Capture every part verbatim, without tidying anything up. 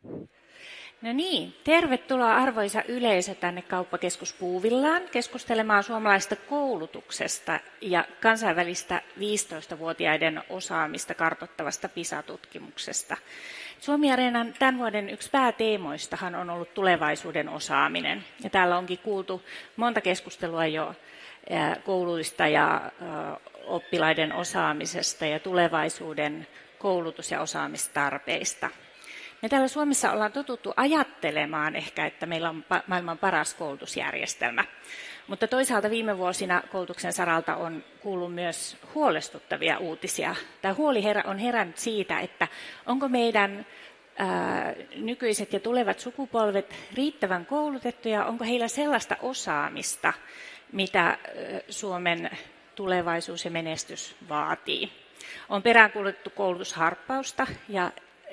No niin, tervetuloa arvoisa yleisö tänne Kauppakeskus Puuvillaan keskustelemaan suomalaisesta koulutuksesta ja kansainvälistä viisitoistavuotiaiden osaamista kartoittavasta PISA-tutkimuksesta. Suomi-areenan tämän vuoden yksi pääteemoistahan on ollut tulevaisuuden osaaminen. Ja täällä onkin kuultu monta keskustelua jo kouluista ja oppilaiden osaamisesta ja tulevaisuuden koulutus- ja osaamistarpeista. Me täällä Suomessa ollaan totuttu ajattelemaan ehkä, että meillä on maailman paras koulutusjärjestelmä. Mutta toisaalta viime vuosina koulutuksen saralta on kuullut myös huolestuttavia uutisia. Tämä huoli on herännyt siitä, että onko meidän ää, nykyiset ja tulevat sukupolvet riittävän koulutettuja, onko heillä sellaista osaamista, mitä Suomen tulevaisuus ja menestys vaatii. On peräänkuulutettu koulutusharppausta ja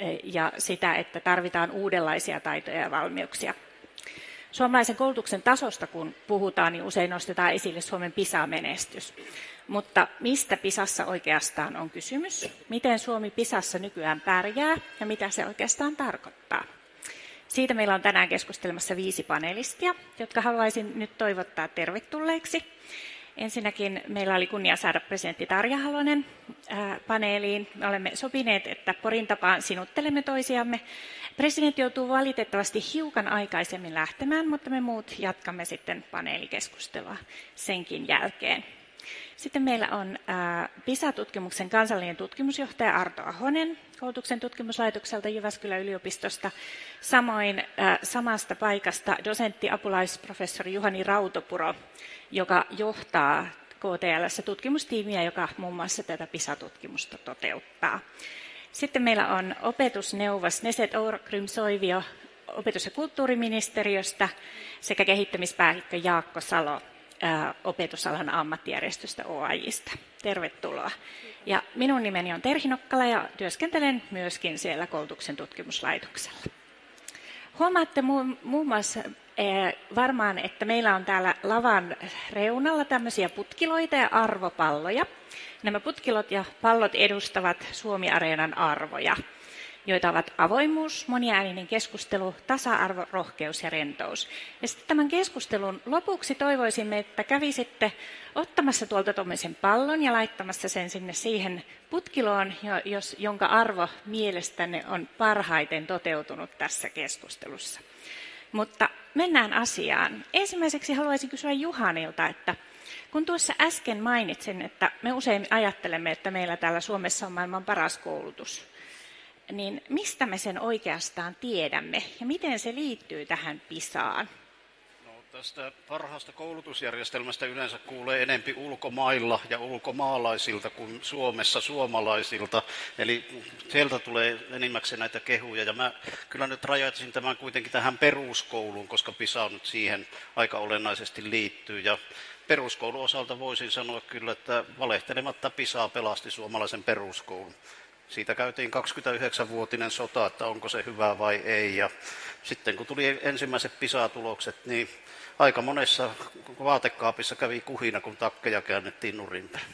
ja sitä, että tarvitaan uudenlaisia taitoja ja valmiuksia. Suomalaisen koulutuksen tasosta, kun puhutaan, niin usein nostetaan esille Suomen PISA-menestys. Mutta mistä PISassa oikeastaan on kysymys? Miten Suomi PISassa nykyään pärjää ja mitä se oikeastaan tarkoittaa? Siitä meillä on tänään keskustelemassa viisi panelistia, jotka haluaisin nyt toivottaa tervetulleiksi. Ensinnäkin meillä oli kunnia saada presidentti Tarja Halonen paneeliin. Me olemme sopineet, että Porin tapaan sinuttelemme toisiamme. Presidentti joutuu valitettavasti hiukan aikaisemmin lähtemään, mutta me muut jatkamme sitten paneelikeskustelua senkin jälkeen. Sitten meillä on PISA-tutkimuksen kansallinen tutkimusjohtaja Arto Ahonen koulutuksen tutkimuslaitokselta Jyväskylän yliopistosta. Samoin samasta paikasta dosentti apulaisprofessori Juhani Rautopuro, joka johtaa K T L:ssä tutkimustiimiä, joka muun muassa tätä PISA-tutkimusta toteuttaa. Sitten meillä on opetusneuvos Neset Ourkrym-Soivio opetus- ja kulttuuriministeriöstä sekä kehittämispäällikkö Jaakko Salo ää, opetusalan ammattijärjestöstä O A J:stä. Tervetuloa. Ja minun nimeni on Terhi Nokkala ja työskentelen myöskin siellä koulutuksen tutkimuslaitoksella. Huomaatte muun, muun muassa eh, varmaan, että meillä on täällä lavan reunalla tämmöisiä putkiloita ja arvopalloja. Nämä putkilot ja pallot edustavat Suomi-areenan arvoja, joita ovat avoimuus, moniääninen keskustelu, tasa-arvo, rohkeus ja rentous. Ja sitten tämän keskustelun lopuksi toivoisimme, että kävisitte ottamassa tuolta tuommoisen pallon ja laittamassa sen sinne siihen putkiloon, jos, jonka arvo mielestänne on parhaiten toteutunut tässä keskustelussa. Mutta mennään asiaan. Ensimmäiseksi haluaisin kysyä Juhanilta, että kun tuossa äsken mainitsin, että me usein ajattelemme, että meillä täällä Suomessa on maailman paras koulutus, niin mistä me sen oikeastaan tiedämme ja miten se liittyy tähän PISAan? No, tästä parhaasta koulutusjärjestelmästä yleensä kuulee enempi ulkomailla ja ulkomaalaisilta kuin Suomessa suomalaisilta. Eli sieltä tulee enimmäkseen näitä kehuja. Ja mä kyllä nyt rajaisin tämän kuitenkin tähän peruskouluun, koska PISA nyt siihen aika olennaisesti liittyy. Ja peruskoulun osalta voisin sanoa kyllä, että valehtelematta PISA pelasti suomalaisen peruskoulun. Siitä käytiin kaksikymmentäyhdeksänvuotinen sota, että onko se hyvä vai ei. Ja sitten kun tuli ensimmäiset PISA-tulokset, niin aika monessa vaatekaapissa kävi kuhina, kun takkeja käännettiin nurinpäin.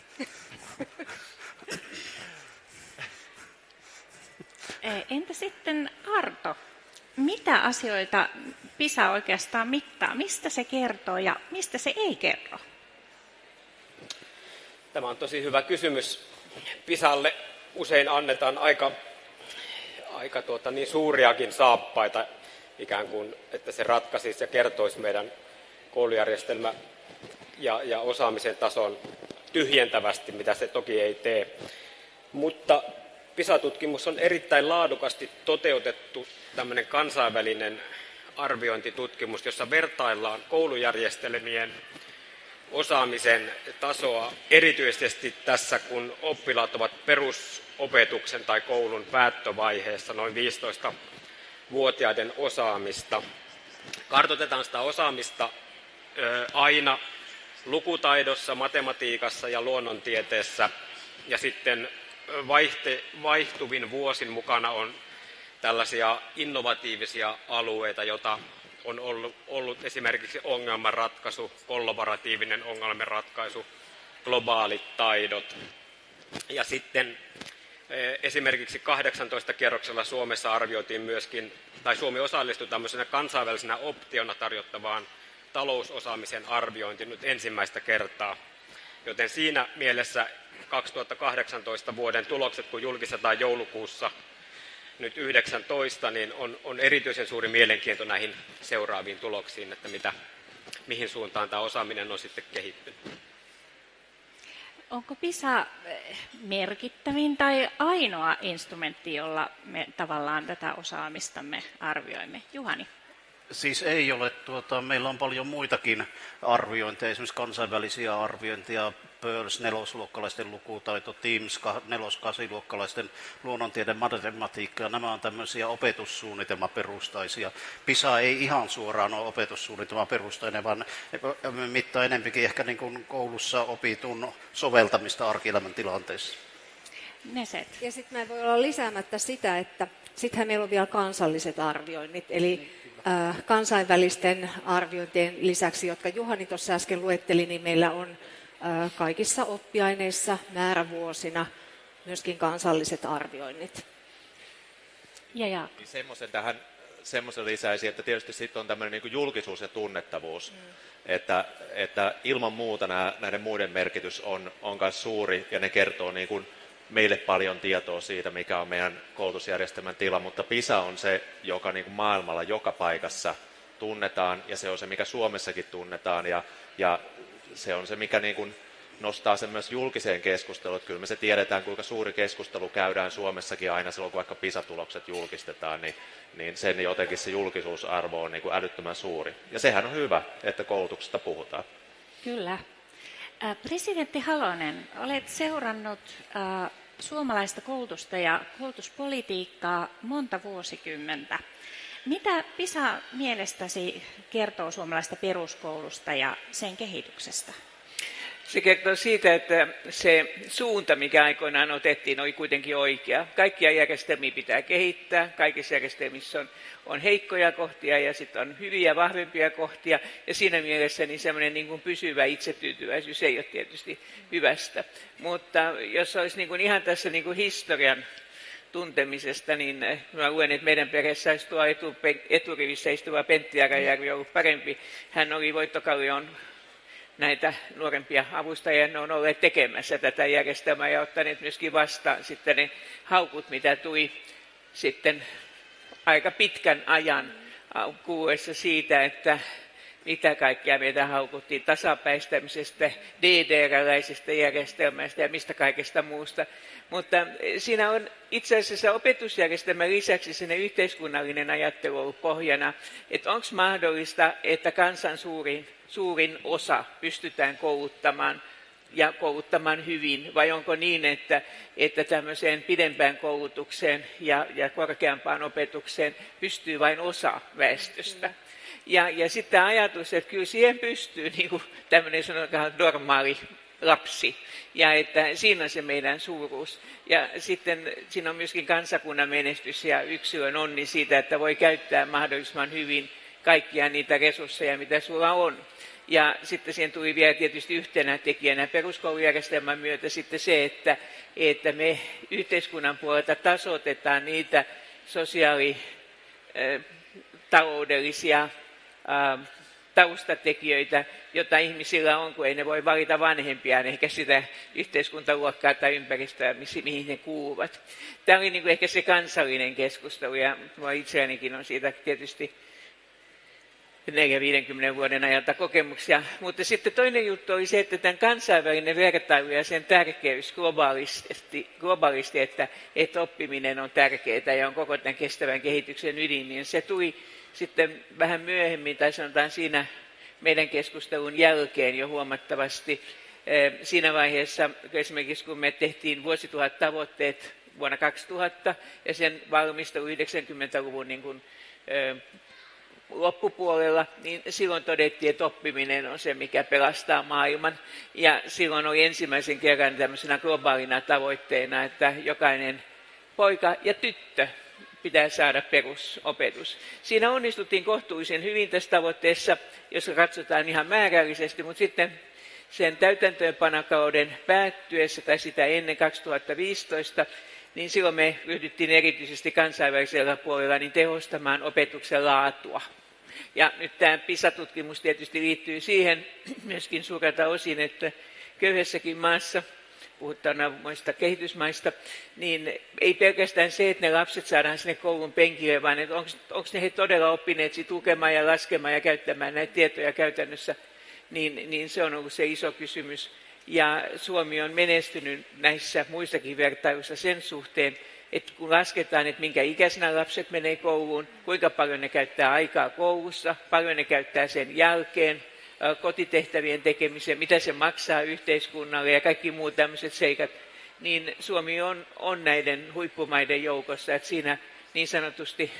Entä sitten Arto? Mitä asioita PISA oikeastaan mittaa? Mistä se kertoo ja mistä se ei kerro? Tämä on tosi hyvä kysymys. PISAlle usein annetaan aika, aika tuota, niin suuriakin saappaita, ikään kuin, että se ratkaisisi ja kertoisi meidän koulujärjestelmä ja, ja osaamisen tason tyhjentävästi, mitä se toki ei tee. Mutta PISA-tutkimus on erittäin laadukasti toteutettu tämmöinen kansainvälinen arviointitutkimus, jossa vertaillaan koulujärjestelmien osaamisen tasoa erityisesti tässä, kun oppilaat ovat perusopetuksen tai koulun päättövaiheessa, noin viisitoistavuotiaiden osaamista. Kartoitetaan sitä osaamista aina lukutaidossa, matematiikassa ja luonnontieteessä, ja sitten vaihte, vaihtuvin vuosin mukana on tällaisia innovatiivisia alueita, joita on ollut, ollut esimerkiksi ongelmanratkaisu, kollaboratiivinen ongelmanratkaisu, globaalit taidot. Ja sitten Esimerkiksi kahdeksantoista kierroksella Suomessa arvioitiin myöskin, tai Suomi osallistui tämmöisenä kansainvälisenä optiona tarjottavaan talousosaamisen arviointiin nyt ensimmäistä kertaa. Joten siinä mielessä kaksituhattakahdeksantoista vuoden tulokset, kun julkistetaan joulukuussa nyt yhdeksäntoista, niin on, on erityisen suuri mielenkiinto näihin seuraaviin tuloksiin, että mitä, mihin suuntaan tämä osaaminen on sitten kehittynyt. Onko PISA merkittävin tai ainoa instrumentti, jolla me tavallaan tätä osaamistamme arvioimme? Juhani. Siis ei ole. Tuota, meillä on paljon muitakin arviointeja, esimerkiksi kansainvälisiä arviointeja, Pearls nelosluokkalaisten lukutaito, Teams nelos-kasiluokkalaisten luonnontiede, matematiikka, ja nämä on tämmöisiä opetussuunnitelmaperustaisia. PISA ei ihan suoraan ole opetussuunnitelmaperustainen, vaan mittaa enempikin ehkä niin kuin koulussa opitun soveltamista arkielämän tilanteissa. Neset. Ja sitten mä voi olla lisäämättä sitä, että sittenhän meillä on vielä kansalliset arvioinnit, eli äh, kansainvälisten arviointien lisäksi, jotka Juhani tuossa äsken luetteli, niin meillä on äh, kaikissa oppiaineissa määrävuosina myöskin kansalliset arvioinnit. Ja, ja. Niin semmoisen tähän semmoisen lisäisi, että tietysti sitten on tämmöinen niin kuin julkisuus ja tunnettavuus, mm. että, että ilman muuta nämä, näiden muiden merkitys on, on myös suuri ja ne kertoo niin kuin meille paljon tietoa siitä, mikä on meidän koulutusjärjestelmän tila, mutta PISA on se, joka niin kuin maailmalla joka paikassa tunnetaan, ja se on se, mikä Suomessakin tunnetaan, ja, ja se on se, mikä niin kuin nostaa sen myös julkiseen keskusteluun. Kyllä me se tiedetään, kuinka suuri keskustelu käydään Suomessakin aina silloin, kun vaikka PISA-tulokset julkistetaan, niin, niin sen jotenkin se julkisuusarvo on niin kuin älyttömän suuri. Ja sehän on hyvä, että koulutuksesta puhutaan. Kyllä. Presidentti Halonen, olet seurannut äh, suomalaista koulutusta ja koulutuspolitiikkaa monta vuosikymmentä. Mitä PISA mielestäsi kertoo suomalaista peruskoulusta ja sen kehityksestä? Se kertoo siitä, että se suunta, mikä aikoinaan otettiin, oli kuitenkin oikea. Kaikkia järjestelmiä pitää kehittää, kaikissa järjestelmissä on, on heikkoja kohtia ja sitten on hyviä, vahvempia kohtia. Ja siinä mielessä niin semmoinen niin kuin pysyvä itsetyytyväisyys ei ole tietysti hyvästä. Mutta jos olisi niin kuin ihan tässä niin kuin historian tuntemisesta, niin mä luen, että meidän perheessä olisi tuo etu, eturivissä istuva Pentti Arajärvi ollut parempi. Hän oli Voittokallion näitä nuorempia avustajia, ne on olleet tekemässä tätä järjestelmää ja ottaneet myöskin vastaan sitten ne haukut, mitä tuli sitten aika pitkän ajan kuuessa siitä, että mitä kaikkea meitä haukuttiin tasapäistämisestä, D D R-läisestä järjestelmästä ja mistä kaikesta muusta. Mutta siinä on itse asiassa opetusjärjestelmän lisäksi sinne yhteiskunnallinen ajattelu ollut pohjana, että onko mahdollista, että kansan suurin, suurin osa pystytään kouluttamaan ja kouluttamaan hyvin, vai onko niin, että, että tämmöiseen pidempään koulutukseen ja, ja korkeampaan opetukseen pystyy vain osa väestöstä. Ja, ja sitten ajatus, että kyllä siihen pystyy niin kuin tämmöinen sanotaan normaali lapsi, ja että siinä on se meidän suuruus. Ja sitten siinä on myöskin kansakunnan menestys ja yksilön onni siitä, että voi käyttää mahdollisimman hyvin kaikkia niitä resursseja, mitä sulla on. Ja sitten siihen tuli vielä tietysti yhtenä tekijänä peruskoulujärjestelmän myötä sitten se, että, että me yhteiskunnan puolelta tasoitetaan niitä sosiaalitaloudellisia taustatekijöitä, joita ihmisillä on, kun ei ne voi valita vanhempiaan, ehkä sitä yhteiskuntaluokkaa tai ympäristöä, mihin ne kuuluvat. Tämä oli niin kuin ehkä se kansallinen keskustelu, ja itseänikin on siitä tietysti neljäkymmentä viisikymmentä vuoden ajalta kokemuksia. Mutta sitten toinen juttu oli se, että tämän kansainvälinen vertailu ja sen tärkeys globaalisti, globaalisti että, että oppiminen on tärkeää ja on koko tämän kestävän kehityksen ydin, niin se tuli sitten vähän myöhemmin, tai sanotaan siinä meidän keskustelun jälkeen jo huomattavasti. Siinä vaiheessa, esimerkiksi kun me tehtiin vuosituhat tavoitteet vuonna kaksituhatta ja sen valmistelu yhdeksänkymmentäluvun niin kuin, loppupuolella, niin silloin todettiin, että oppiminen on se, mikä pelastaa maailman. Ja silloin oli ensimmäisen kerran tämmöisenä globaalina tavoitteena, että jokainen poika ja tyttö pitää saada perusopetus. Siinä onnistuttiin kohtuullisen hyvin tässä tavoitteessa, jos katsotaan ihan määrällisesti, mutta sitten sen täytäntöönpanokauden päättyessä tai sitä ennen kaksituhattaviisitoista, niin silloin me ryhdyttiin erityisesti kansainvälisellä puolella niin tehostamaan opetuksen laatua. Ja nyt tämä PISA-tutkimus tietysti liittyy siihen myöskin suurelta osin, että köyhässäkin maassa, puhutaan muista kehitysmaista, niin ei pelkästään se, että ne lapset saadaan sinne koulun penkille, vaan että onko ne he todella oppineet sit lukemaan ja laskemaan ja käyttämään näitä tietoja käytännössä, niin, niin se on ollut se iso kysymys. Ja Suomi on menestynyt näissä muissakin vertailuissa sen suhteen, että kun lasketaan, että minkä ikäisenä lapset menee kouluun, kuinka paljon ne käyttää aikaa koulussa, paljon ne käyttää sen jälkeen, kotitehtävien tekemiseen, mitä se maksaa yhteiskunnalle ja kaikki muut tämmöiset seikat, niin Suomi on, on näiden huippumaiden joukossa, että siinä niin sanotusti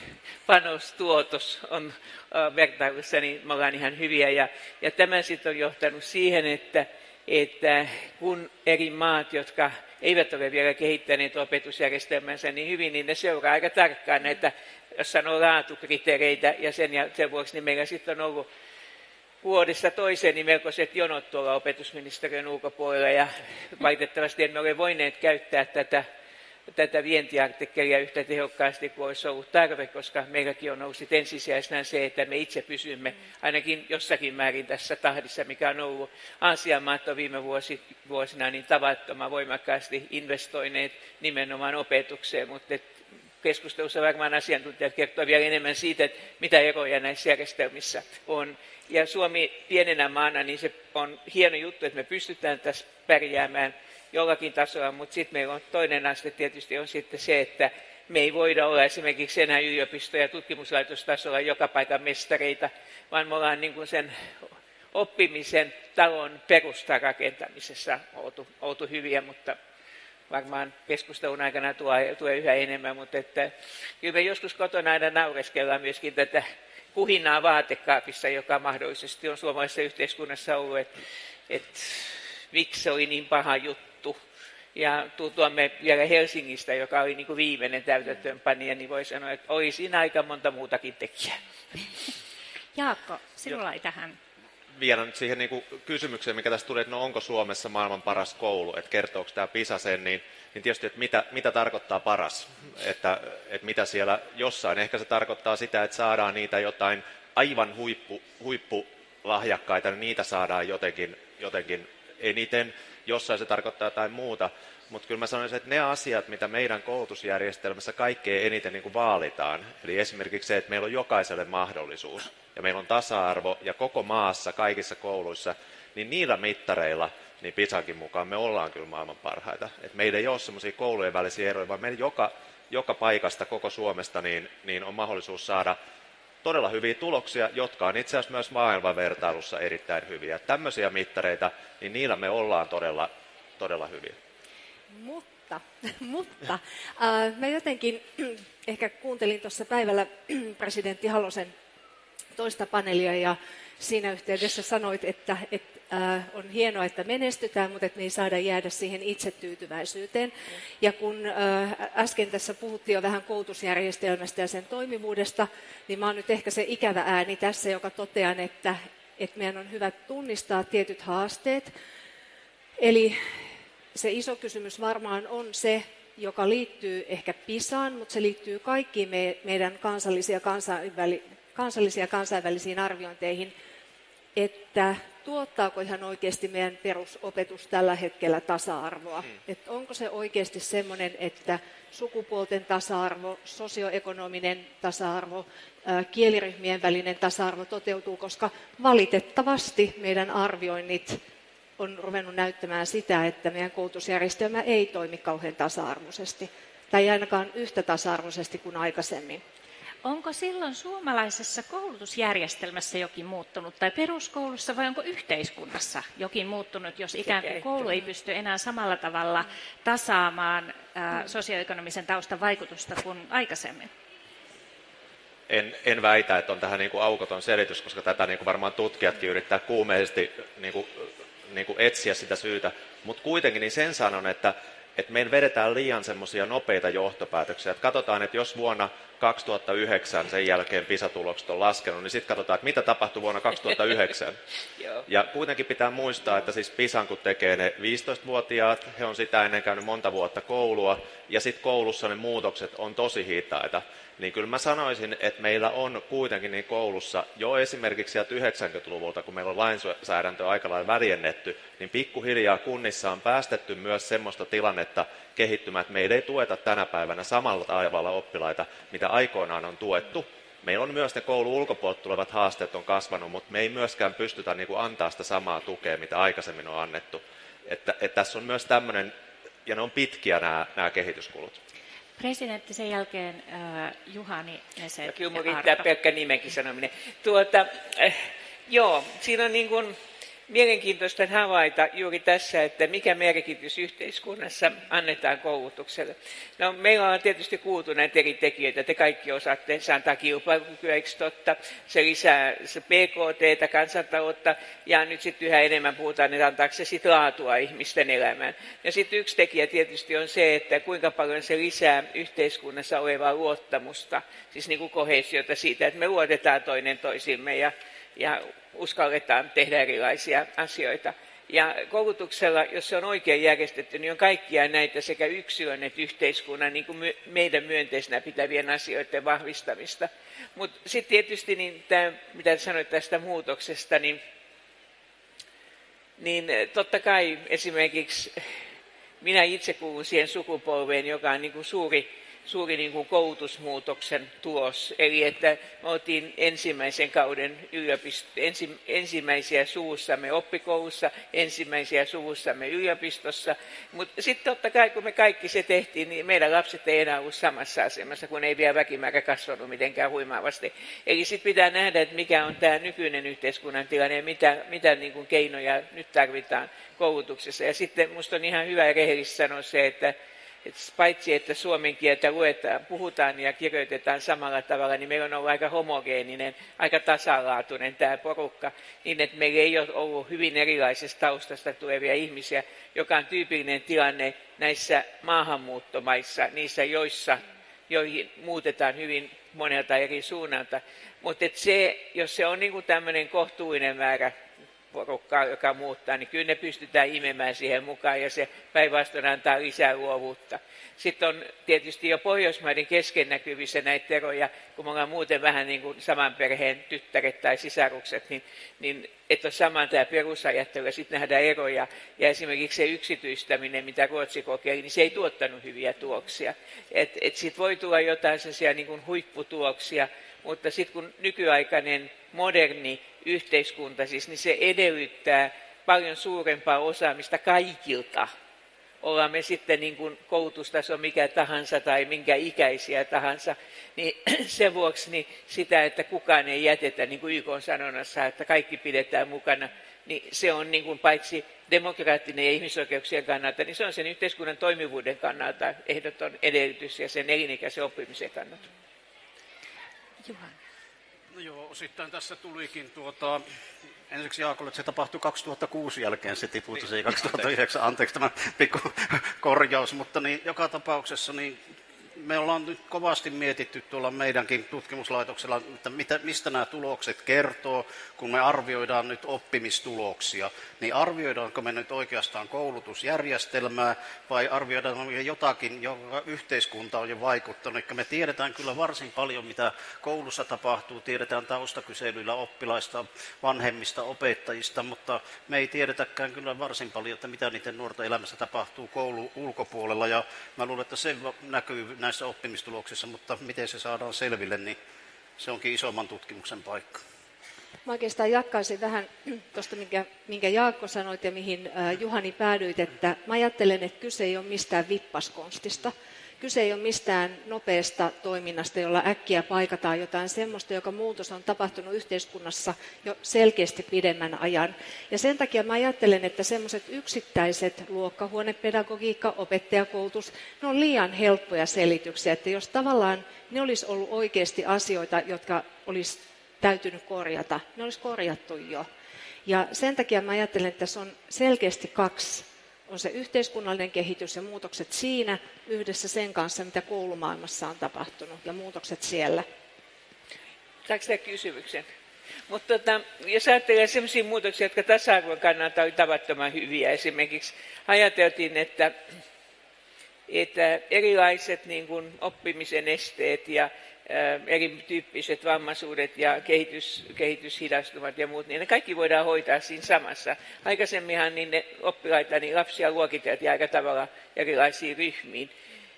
panostuotos on äh, vertailussa, niin me ollaan ihan hyviä. Ja, ja tämä sitten on johtanut siihen, että, että kun eri maat, jotka eivät ole vielä kehittäneet opetusjärjestelmänsä niin hyvin, niin ne seuraa aika tarkkaan näitä, jos sanoo laatukriteereitä, ja sen, ja sen vuoksi niin meillä sitten on ollut vuodesta toiseen niin melkoiset jonot tuolla opetusministeriön ulkopuolella, ja valitettavasti emme ole voineet käyttää tätä, tätä vientiartikkelia yhtä tehokkaasti kuin olisi ollut tarve, koska meilläkin on ollut ensisijaisena se, että me itse pysymme ainakin jossakin määrin tässä tahdissa, mikä on ollut. Aasian maat on viime vuosi, vuosina niin tavattoman voimakkaasti investoineet nimenomaan opetukseen, mutta keskustelussa varmaan asiantuntijat kertovat vielä enemmän siitä, että mitä eroja näissä järjestelmissä on. Ja Suomi pienenä maana, niin se on hieno juttu, että me pystytään tässä pärjäämään jollakin tasolla, mutta sitten meillä on toinen aste tietysti on sitten se, että me ei voida olla esimerkiksi enää yliopisto- ja tutkimuslaitostasolla joka paikan mestareita, vaan me ollaan niin kuin sen oppimisen talon perustan rakentamisessa oltu, oltu hyviä, mutta varmaan keskustelun aikana tulee, tulee yhä enemmän, mutta että, kyllä me joskus kotona aina naureskellaan myöskin tätä kuhinaa vaatekaapissa, joka mahdollisesti on suomalaisessa yhteiskunnassa ollut, että, että miksi se oli niin paha juttu. Ja tultuamme vielä Helsingistä, joka oli niin kuin viimeinen täytäntöönpanija, niin voi sanoa, että oli siinä aika monta muutakin tekijää. Jaakko, sinulla ei tähän. Vielä nyt siihen niin kuin kysymykseen, mikä tässä tuli, että no onko Suomessa maailman paras koulu, että kertooko tämä PISA sen, niin, niin tietysti, että mitä, mitä tarkoittaa paras, että, että mitä siellä jossain. Ehkä se tarkoittaa sitä, että saadaan niitä jotain aivan huippu, huippulahjakkaita, niin niitä saadaan jotenkin, jotenkin eniten. Jossain se tarkoittaa jotain muuta, mutta kyllä mä sanoisin, että ne asiat, mitä meidän koulutusjärjestelmässä kaikkein eniten niin kuin vaalitaan, eli esimerkiksi se, että meillä on jokaiselle mahdollisuus, ja meillä on tasa-arvo, ja koko maassa, kaikissa kouluissa, niin niillä mittareilla, niin PISAkin mukaan me ollaan kyllä maailman parhaita. Et meillä ei ole semmoisia koulujen välisiä eroja, vaan meillä joka, joka paikasta, koko Suomesta, niin, niin on mahdollisuus saada todella hyviä tuloksia, jotka on itse asiassa myös maailmanvertailussa erittäin hyviä. Tämmöisiä mittareita, niin niillä me ollaan todella, todella hyviä. Mutta, mutta äh, mä jotenkin ehkä kuuntelin tuossa päivällä presidentti Halosen toista paneelia ja siinä yhteydessä sanoit, että, että äh, on hienoa, että menestytään, mutta että me ei saada jäädä siihen itsetyytyväisyyteen. Ja kun äh, äsken tässä puhuttiin jo vähän koulutusjärjestelmästä ja sen toimivuudesta, niin mä oon nyt ehkä se ikävä ääni tässä, joka totean, että, että meidän on hyvä tunnistaa tietyt haasteet. Eli se iso kysymys varmaan on se, joka liittyy ehkä PISAan, mutta se liittyy kaikkiin me, meidän kansallisia, kansainväli, kansallisia kansainvälisiin arviointeihin, että tuottaako ihan oikeasti meidän perusopetus tällä hetkellä tasa-arvoa. Hmm. Että onko se oikeasti semmoinen, että sukupuolten tasa-arvo, sosioekonominen tasa-arvo, kieliryhmien välinen tasa-arvo toteutuu, koska valitettavasti meidän arvioinnit on ruvennut näyttämään sitä, että meidän koulutusjärjestelmä ei toimi kauhean tasa-arvoisesti, tai ainakaan yhtä tasa-arvoisesti kuin aikaisemmin. Onko silloin suomalaisessa koulutusjärjestelmässä jokin muuttunut, tai peruskoulussa, vai onko yhteiskunnassa jokin muuttunut, jos ikään kuin koulu ei pysty enää samalla tavalla tasaamaan ää, sosioekonomisen taustan vaikutusta kuin aikaisemmin? En, en väitä, että on tähän niin kuin aukoton selitys, koska tätä niin kuin varmaan tutkijatkin yrittää kuumeisesti niin kuin, niin kuin etsiä sitä syytä, mutta kuitenkin niin sen sanon, että, että meillä vedetään liian semmoisia nopeita johtopäätöksiä, että katsotaan, että jos vuonna kaksituhattayhdeksän sen jälkeen PISA-tulokset on laskenut, niin sitten katsotaan, että mitä tapahtui vuonna kaksituhattayhdeksän. Joo. Ja kuitenkin pitää muistaa, että siis Pisan kun tekee ne viisitoistavuotiaat, he on sitä ennen käynyt monta vuotta koulua, ja sitten koulussa ne muutokset on tosi hitaita. Niin kyllä mä sanoisin, että meillä on kuitenkin niin koulussa jo esimerkiksi sieltä yhdeksänkymmentäluvulta, kun meillä on lainsäädäntö aika lailla väljennetty, niin pikkuhiljaa kunnissa on päästetty myös semmoista tilannetta kehittymään, että meillä ei tueta tänä päivänä samalla tavalla oppilaita, mitä aikoinaan on tuettu. Meillä on myös ne koulun ulkopuolelta tulevat haasteet on kasvanut, mutta me ei myöskään pystytä niin kuin antaa sitä samaa tukea, mitä aikaisemmin on annettu. Että, että tässä on myös tämmöinen, ja ne on pitkiä nämä, nämä kehityskulut. Presidentti, sen jälkeen äh, Juhani Neset ja Kyllä mun Arto. riittää pelkkä nimenkin sanominen. Tuota, äh, joo, siinä on niin kuin mielenkiintoista havaita juuri tässä, että mikä merkitys yhteiskunnassa annetaan koulutukselle. No, meillä on tietysti kuultu näitä eri tekijöitä, te kaikki osaatte, se antaa kilpailukykyä, eikö totta? Se lisää se P K T:tä, kansantaloutta, ja nyt sitten yhä enemmän puhutaan, että antaako se sitten laatua ihmisten elämään. Ja sitten yksi tekijä tietysti on se, että kuinka paljon se lisää yhteiskunnassa olevaa luottamusta, siis niin kuin koheesiota siitä, että me luotetaan toinen toisimme ja ja uskalletaan tehdä erilaisia asioita. Ja koulutuksella, jos se on oikein järjestetty, niin on kaikkia näitä sekä yksilön että yhteiskunnan niin kuin meidän myönteisenä pitävien asioiden vahvistamista. Mutta sitten tietysti, niin tämä, mitä sanoit tästä muutoksesta, niin, niin totta kai esimerkiksi minä itse kuulun siihen sukupolveen, joka on niin kuin suuri, suuri niin kuin koulutusmuutoksen tulos. Eli että me oltiin ensimmäisen kauden yliopisto, ensi, ensimmäisiä suvussamme oppikoulussa, ensimmäisiä suvussamme yliopistossa. Mutta sitten totta kai, kun me kaikki se tehtiin, niin meidän lapset ei enää ollut samassa asemassa, kun ei vielä väkimäärä kasvanut mitenkään huimaavasti. Eli sitten pitää nähdä, että mikä on tämä nykyinen yhteiskunnan tilanne ja mitä, mitä niin kuin keinoja nyt tarvitaan koulutuksessa. Ja sitten minusta on ihan hyvä ja rehellisesti sanoa se, että että paitsi että suomen kieltä luetaan, puhutaan ja kirjoitetaan samalla tavalla, niin meillä on ollut aika homogeeninen, aika tasalaatuinen tämä porukka, niin että meillä ei ole ollut hyvin erilaisesta taustasta tulevia ihmisiä, joka on tyypillinen tilanne näissä maahanmuuttomaissa, niissä joissa, joihin muutetaan hyvin monelta eri suunnalta. Mutta se, jos se on niinku tämmöinen kohtuullinen määrä porukkaa, joka muuttaa, niin kyllä ne pystytään imemään siihen mukaan ja se päinvastoin antaa lisää luovuutta. Sitten on tietysti jo Pohjoismaiden kesken näkyvissä näitä eroja, kun me ollaan muuten vähän niin kuin saman perheen tyttäret tai sisarukset, niin, niin että on saman tämä perusajattelu ja sitten nähdään eroja. Ja esimerkiksi se yksityistäminen, mitä Ruotsi kokeili, niin se ei tuottanut hyviä tuloksia. Että et sitten voi tulla jotain sellaisia niin kuin huipputuloksia, mutta sitten kun nykyaikainen moderni yhteiskunta, siis, niin se edellyttää paljon suurempaa osaamista kaikilta. Ollaan me sitten niin kuin koulutustaso mikä tahansa tai minkä ikäisiä tahansa, niin sen vuoksi niin sitä, että kukaan ei jätetä, niin kuin Y K:n sanonnassa, että kaikki pidetään mukana, niin se on niin kuin paitsi demokraattinen ja ihmisoikeuksien kannalta, niin se on sen yhteiskunnan toimivuuden kannalta ehdoton edellytys ja sen elinikäisen oppimisen kannalta. Juhan. No joo, osittain tässä tulikin tuota, ensiksi Jaakolle, että se tapahtui kaksituhattakuusi jälkeen, se tipuutui siihen kaksituhattayhdeksän, anteeksi tämä pikku korjaus, mutta niin, joka tapauksessa niin me ollaan nyt kovasti mietitty tuolla meidänkin tutkimuslaitoksella, että mitä, mistä nämä tulokset kertoo, kun me arvioidaan nyt oppimistuloksia, niin arvioidaanko me nyt oikeastaan koulutusjärjestelmää vai arvioidaanko me jotakin, joka yhteiskunta on jo vaikuttanut. Eli me tiedetään kyllä varsin paljon, mitä koulussa tapahtuu, tiedetään taustakyselyillä oppilaista, vanhemmista, opettajista, mutta me ei tiedetäkään kyllä varsin paljon, että mitä niiden nuorten elämässä tapahtuu koulun ulkopuolella, ja mä luulen, että se näkyy näissä oppimistuloksissa, mutta miten se saadaan selville, niin se onkin isomman tutkimuksen paikka. Mä oikeastaan jatkaisin vähän tuosta, minkä, minkä Jaakko sanoit ja mihin äh, Juhani päädyit, että mä ajattelen, että kyse ei ole mistään vippaskonstista. Kyse ei ole mistään nopeasta toiminnasta, jolla äkkiä paikataan jotain semmoista, joka muutos on tapahtunut yhteiskunnassa jo selkeästi pidemmän ajan. Ja sen takia mä ajattelen, että semmoiset yksittäiset luokkahuonepedagogiikka, opettajakoulutus, ne on liian helppoja selityksiä, että jos tavallaan ne olisi ollut oikeasti asioita, jotka olisi täytynyt korjata, ne olisi korjattu jo. Ja sen takia mä ajattelen, että tässä on selkeästi kaksi. On se yhteiskunnallinen kehitys ja muutokset siinä yhdessä sen kanssa, mitä koulumaailmassa on tapahtunut ja muutokset siellä. Saanko tämä kysymyksen? Mutta tota, jos ajattelee sellaisia muutoksia, jotka tasa-arvon kannalta oli tavattoman hyviä, esimerkiksi ajateltiin, että, että erilaiset niin kuin oppimisen esteet ja ää, erityyppiset vammaisuudet ja kehitys, kehityshidastumat ja muut, niin ne kaikki voidaan hoitaa siinä samassa. Aikaisemminhan niin ne oppilaita, niin lapsia luokiteltiin aika tavalla erilaisiin ryhmiin.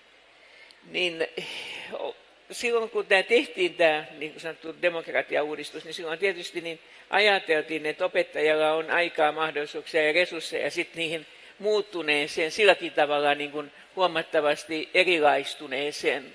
Niin silloin kun tämä tehtiin, tämä niin kuin sanottu demokratiauudistus, niin silloin tietysti niin ajateltiin, että opettajalla on aikaa, mahdollisuuksia ja resursseja sitten niihin muuttuneeseen, silläkin tavalla niin kuin huomattavasti erilaistuneeseen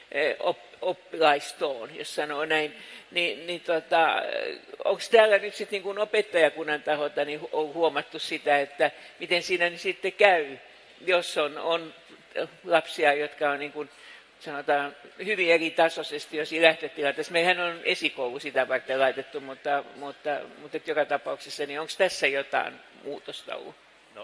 oppilaistoon, jos sanoo näin. Niin, niin tota, onko täällä nyt sitten niin kuin opettajakunnan taholta niin on huomattu sitä, että miten siinä niin sitten käy, jos on, on lapsia, jotka on niin kuin sanotaan hyvin eri tasoisesti, jos lähtötilanteessa. Meillähän on esikoulu sitä varten laitettu, mutta, mutta, mutta joka tapauksessa, niin onko tässä jotain muutosta ollut? No,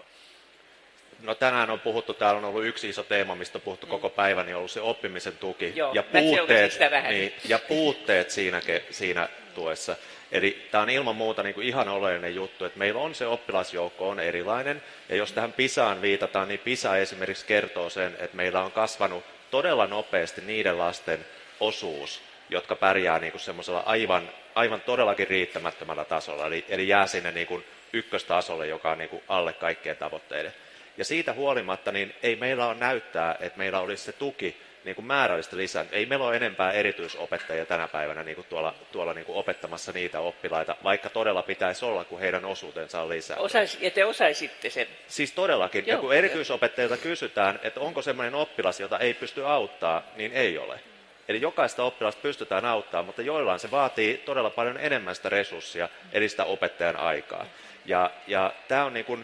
no tänään on puhuttu, täällä on ollut yksi iso teema, mistä on puhuttu mm. koko päivän, niin on ollut se oppimisen tuki. Joo, ja, puutteet, niin, ja puutteet siinä, siinä tuessa. Eli tämä on ilman muuta niin kuin ihan oleellinen juttu, että meillä on se oppilasjoukko on erilainen, ja jos tähän PISAan viitataan, niin PISA esimerkiksi kertoo sen, että meillä on kasvanut todella nopeasti niiden lasten osuus, jotka pärjää niin kuin semmoisella aivan, aivan todellakin riittämättömällä tasolla, eli, eli jää sinne niin kuin ykköstasolle, joka on niin kuin alle kaikkien tavoitteiden. Ja siitä huolimatta niin ei meillä ole näyttää, että meillä olisi se tuki niin kuin määrällistä lisää. Ei meillä ole enempää erityisopettajia tänä päivänä niin kuin tuolla, tuolla niin kuin opettamassa niitä oppilaita, vaikka todella pitäisi olla, kun heidän osuutensa on lisää. Osais, ja te osaisitte sen. Siis todellakin. Joo, ja kun erityisopettajilta kysytään, että onko semmoinen oppilas, jota ei pysty auttaa, niin ei ole. Eli jokaista oppilasta pystytään auttamaan, mutta joillain se vaatii todella paljon enemmän sitä resurssia, eli sitä opettajan aikaa. Ja, ja tämä on niin kuin,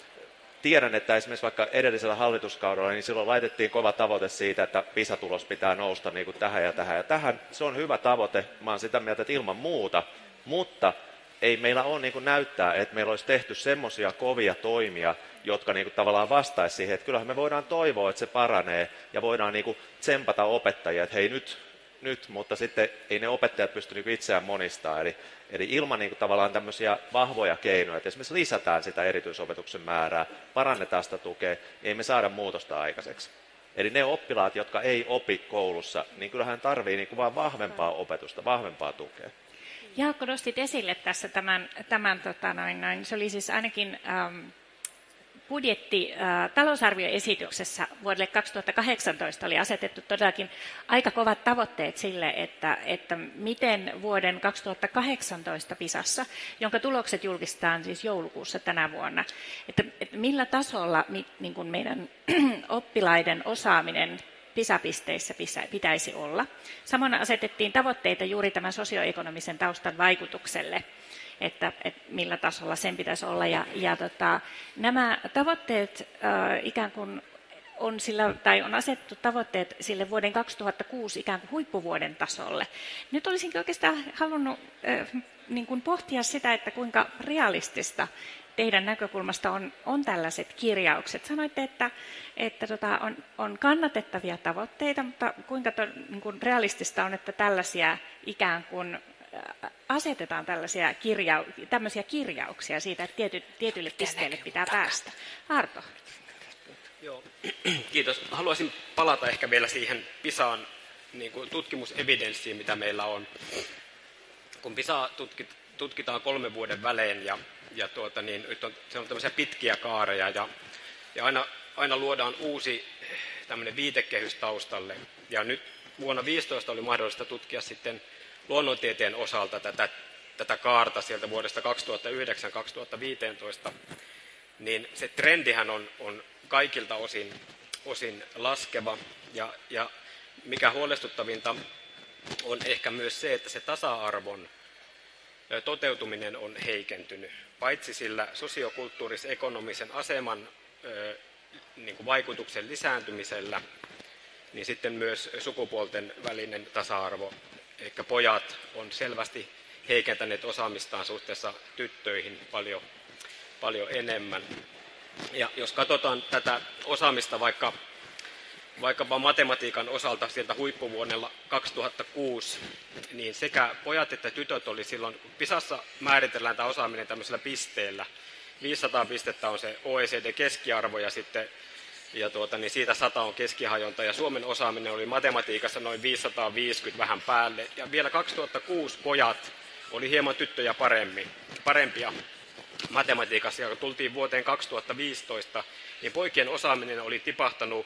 tiedän, että esimerkiksi vaikka edellisellä hallituskaudella, niin silloin laitettiin kova tavoite siitä, että PISA-tulos pitää nousta niin kuin tähän ja tähän ja tähän. Se on hyvä tavoite, mä oon sitä mieltä, että ilman muuta, mutta ei meillä ole niin kuin näyttää, että meillä olisi tehty semmoisia kovia toimia, jotka niin kuin tavallaan vastaisi siihen, että kyllähän me voidaan toivoa, että se paranee ja voidaan niin kuin tsempata opettajia, että hei nyt, nyt, mutta sitten ei ne opettajat pysty niin kuin itseään monistaa. Eli, eli ilman niin kuin tavallaan tämmöisiä vahvoja keinoja, että esimerkiksi lisätään sitä erityisopetuksen määrää, parannetaan sitä tukea, niin ei me saada muutosta aikaiseksi. Eli ne oppilaat, jotka ei opi koulussa, niin kyllähän tarvii niin kuin vaan vahvempaa opetusta, vahvempaa tukea. Jaakko, nostit esille tässä tämän, tämän tota noin, noin, se oli siis ainakin ähm, budjetti, äh, talousarvioesityksessä vuodelle kaksituhattakahdeksantoista oli asetettu todellakin aika kovat tavoitteet sille, että, että miten vuoden kaksituhattakahdeksantoista PISassa, jonka tulokset julkistetaan siis joulukuussa tänä vuonna, että, että millä tasolla mi, niin kuin meidän oppilaiden osaaminen PISA-pisteissä pitäisi olla. Samoin asetettiin tavoitteita juuri tämän sosioekonomisen taustan vaikutukselle, että, että millä tasolla sen pitäisi olla. Ja, ja tota, nämä tavoitteet äh, ikään kuin on, sillä, tai on asetettu tavoitteet sille vuoden kaksituhattakuusi ikään kuin huippuvuoden tasolle. Nyt olisinkin oikeastaan halunnut äh, niin kuin pohtia sitä, että kuinka realistista teidän näkökulmasta on, on tällaiset kirjaukset. Sanoitte, että, että tota, on, on kannatettavia tavoitteita, mutta kuinka to, niin kuin realistista on, että tällaisia ikään kuin asetetaan tällaisia kirjau, tämmöisiä kirjauksia siitä, että tiety, tietyille pisteille pitää päästä. Arto. Joo. Kiitos. Haluaisin palata ehkä vielä siihen PISAan niin kuin tutkimusevidenssiin, mitä meillä on. Kun PISA tutkit, tutkitaan kolmen vuoden välein ja Ja tuota, niin, nyt on, se on tämmöisiä pitkiä kaareja ja, ja aina, aina luodaan uusi tämmöinen viitekehys taustalle. Ja nyt vuonna viisitoista oli mahdollista tutkia sitten luonnontieteen osalta tätä, tätä kaarta sieltä vuodesta kaksituhattayhdeksän kaksituhattaviisitoista. Niin se trendihän on, on kaikilta osin, osin laskeva. Ja, ja mikä huolestuttavinta on ehkä myös se, että se tasa-arvon toteutuminen on heikentynyt. Paitsi sillä sosiokulttuuris-ekonomisen aseman ö, niin kuin vaikutuksen lisääntymisellä, niin sitten myös sukupuolten välinen tasa-arvo. Eli pojat on selvästi heikentäneet osaamistaan suhteessa tyttöihin paljon, paljon enemmän. Ja jos katsotaan tätä osaamista vaikka vaikkapa matematiikan osalta sieltä huippuvuonnella kaksituhattakuusi, niin sekä pojat että tytöt oli silloin, Pisassa määritellään tämä osaaminen tämmöisellä pisteellä. viisisataa pistettä on se O E C D-keskiarvo ja sitten ja tuota, niin siitä sata on keskihajonta ja Suomen osaaminen oli matematiikassa noin viisisataaviisikymmentä vähän päälle. Ja vielä kaksituhattakuusi pojat oli hieman tyttöjä paremmin, parempia matematiikassa ja kun tultiin vuoteen kaksituhattaviisitoista, niin poikien osaaminen oli tipahtanut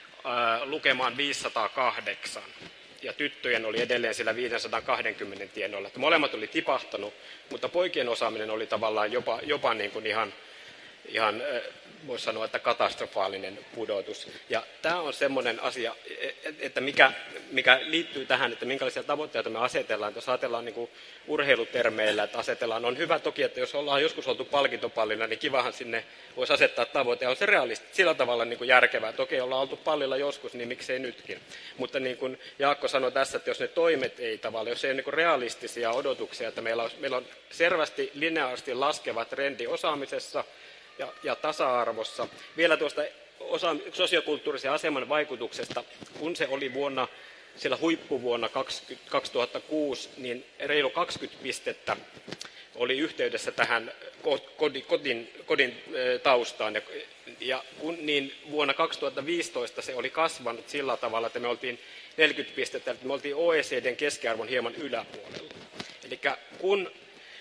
ää, lukemaan viisisataakahdeksan ja tyttöjen oli edelleen siellä viisisataakaksikymmentä tienoilla. Että molemmat oli tipahtanut, mutta poikien osaaminen oli tavallaan jopa, jopa niin kuin ihan, ihan voisi sanoa, että katastrofaalinen pudotus. Ja tämä on semmoinen asia, että mikä, mikä liittyy tähän, että minkälaisia tavoitteita me asetellaan. Jos ajatellaan niin kuin urheilutermeillä, että asetellaan, on hyvä toki, että jos ollaan joskus oltu palkintopallilla, niin kivahan sinne voisi asettaa tavoite. Ja on se realisti, sillä tavalla niin kuin järkevää. Toki ollaan oltu pallilla joskus, niin miksei nytkin. Mutta niin kuin Jaakko sanoi tässä, että jos ne toimet ei tavallaan, jos ei ole niin kuin realistisia odotuksia, että meillä on, meillä on selvästi lineaarisesti laskeva trendi osaamisessa, Ja, ja tasa-arvossa. Vielä tuosta osa, sosiokulttuurisen aseman vaikutuksesta, kun se oli vuonna, siellä huippuvuonna kaksituhattakuusi, niin reilu kaksikymmentä pistettä oli yhteydessä tähän kodin, kodin, kodin taustaan. Ja, ja kun, niin vuonna kaksituhattaviisitoista se oli kasvanut sillä tavalla, että me oltiin neljäkymmentä pistettä, että me oltiin O E C D:n keskiarvon hieman yläpuolella. Eli kun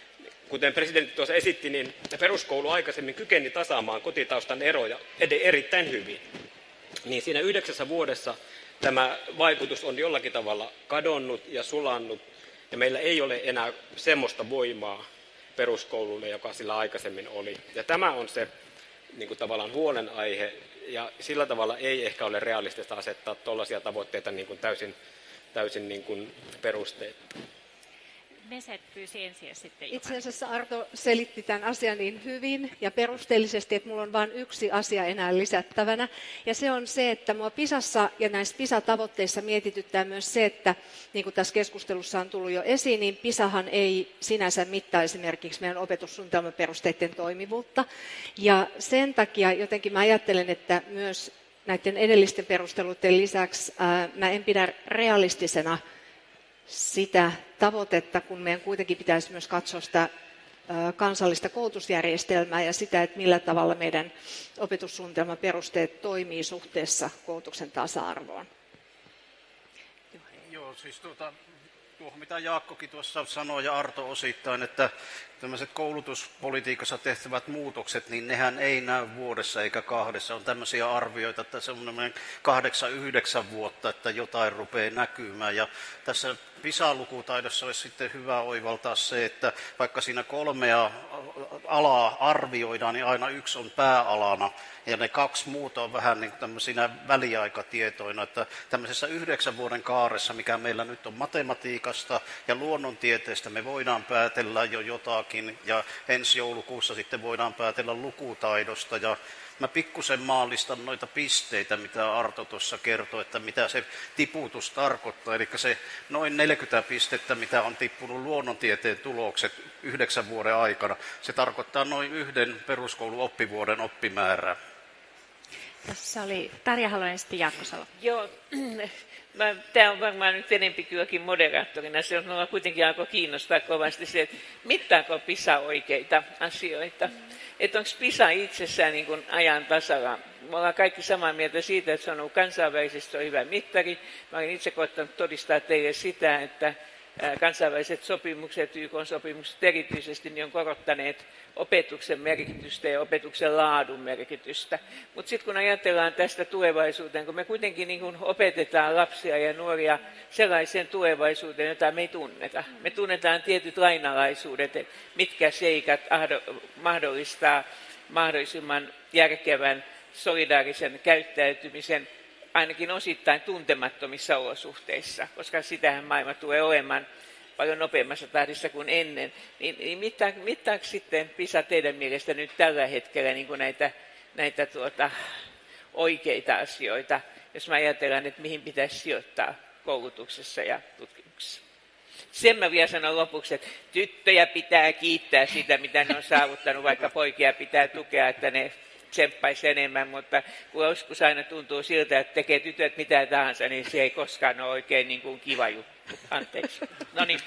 Kuten presidentti tuossa esitti, niin peruskoulu aikaisemmin kykeni tasaamaan kotitaustan eroja erittäin hyvin. Niin siinä yhdeksässä vuodessa tämä vaikutus on jollakin tavalla kadonnut ja sulannut, ja meillä ei ole enää semmoista voimaa peruskoululle, joka sillä aikaisemmin oli. Ja tämä on se niin kuin tavallaan huolenaihe, ja sillä tavalla ei ehkä ole realistista asettaa tuollaisia tavoitteita niin kuin täysin, täysin niin kuin perusteetta. Meset pyysi ensin ja sitten Itse asiassa Arto selitti tämän asian niin hyvin ja perusteellisesti, että minulla on vain yksi asia enää lisättävänä. Ja se on se, että minua Pisassa ja näissä Pisa-tavoitteissa mietityttää myös se, että niin kuin tässä keskustelussa on tullut jo esiin, niin Pisahan ei sinänsä mittaa esimerkiksi meidän opetussuunnitelmaperusteiden toimivuutta. Ja sen takia jotenkin mä ajattelen, että myös näiden edellisten perusteluiden lisäksi ää, mä en pidä realistisena sitä tavoitetta, kun meidän kuitenkin pitäisi myös katsoa sitä kansallista koulutusjärjestelmää ja sitä, että millä tavalla meidän opetussuunnitelmaperusteet toimii suhteessa koulutuksen tasa-arvoon. Joo, siis tuota, tuohon mitä Jaakkokin tuossa sanoi ja Arto osittain, että tämmöiset koulutuspolitiikassa tehtävät muutokset, niin nehän ei näy vuodessa eikä kahdessa. On tämmöisiä arvioita, että semmoinen kahdeksan, yhdeksän vuotta, että jotain rupeaa näkymään. Ja tässä PISA-lukutaidossa olisi sitten hyvä oivaltaa se, että vaikka siinä kolmea alaa arvioidaan, niin aina yksi on pääalana. Ja ne kaksi muuta on vähän niin kuin tämmöisinä väliaikatietoina, että tämmöisessä yhdeksän vuoden kaaressa, mikä meillä nyt on matematiikasta ja luonnontieteestä, me voidaan päätellä jo jotakin, ja ensi joulukuussa sitten voidaan päätellä lukutaidosta, ja mä pikkusen maallistan noita pisteitä, mitä Arto tuossa kertoi, että mitä se tiputus tarkoittaa, eli se noin neljäkymmentä pistettä, mitä on tippunut luonnontieteen tulokset yhdeksän vuoden aikana, se tarkoittaa noin yhden peruskoulun oppivuoden oppimäärää. Tässä oli Tarja Halonen ja sitten Jaakko Salo. Joo, tämä on varmaan nyt enempi kylläkin moderaattorina. Se on kuitenkin alkoi kiinnostaa kovasti se, että mittaako PISA oikeita asioita. Mm. Että onko PISA itsessään niin kuin ajan tasalla. Me ollaan kaikki samaa mieltä siitä, että se on ollut kansainvälisesti on hyvä mittari. Mä olen itse koettanut todistaa teille sitä, että kansainväliset sopimukset, Y K-sopimukset erityisesti, niin on korottaneet opetuksen merkitystä ja opetuksen laadun merkitystä. Mutta sitten kun ajatellaan tästä tulevaisuuteen, kun me kuitenkin niin kun opetetaan lapsia ja nuoria sellaiseen tulevaisuuteen, jota me ei tunneta. Me tunnetaan tietyt lainalaisuudet, mitkä seikat mahdollistaa mahdollisimman järkevän, solidaarisen käyttäytymisen, ainakin osittain tuntemattomissa olosuhteissa, koska sitähän maailma tulee olemaan paljon nopeammassa tahdissa kuin ennen. Niin, niin mittaa, mittaako sitten PISA teidän mielestä nyt tällä hetkellä niin kuin näitä, näitä tuota, oikeita asioita, jos mä ajatellaan, että mihin pitäisi sijoittaa koulutuksessa ja tutkimuksessa? Sen mä vielä sanon lopuksi, että tyttöjä pitää kiittää sitä, mitä ne on saavuttanut, vaikka poikia pitää tukea, että ne tsemppaisi enemmän, mutta kun joskus aina tuntuu siltä, että tekee tytöt mitä tahansa, niin se ei koskaan ole oikein niin kuin kiva juttu. Anteeksi. No niin.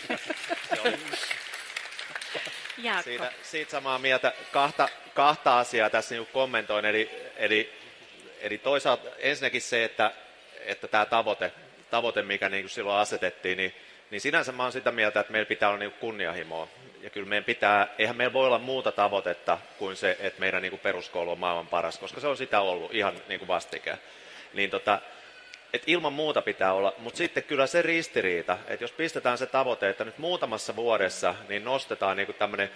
Siitä, siitä samaa mieltä. Kahta, kahta asiaa tässä niin kommentoin. Eli, eli, eli toisaalta ensinnäkin se, että, että tämä tavoite, tavoite, mikä niin kuin silloin asetettiin, niin, niin sinänsä mä olen sitä mieltä, että meillä pitää olla niin kuin kunnianhimoa. Ja kyllä meidän pitää, eihän meillä voi olla muuta tavoitetta kuin se, että meidän niin kuin peruskoulu on maailman paras, koska se on sitä ollut ihan niin kuin vastikään. Niin tota, et ilman muuta pitää olla, mutta sitten kyllä se ristiriita, että jos pistetään se tavoite, että nyt muutamassa vuodessa niin nostetaan niin kuin tämmöinen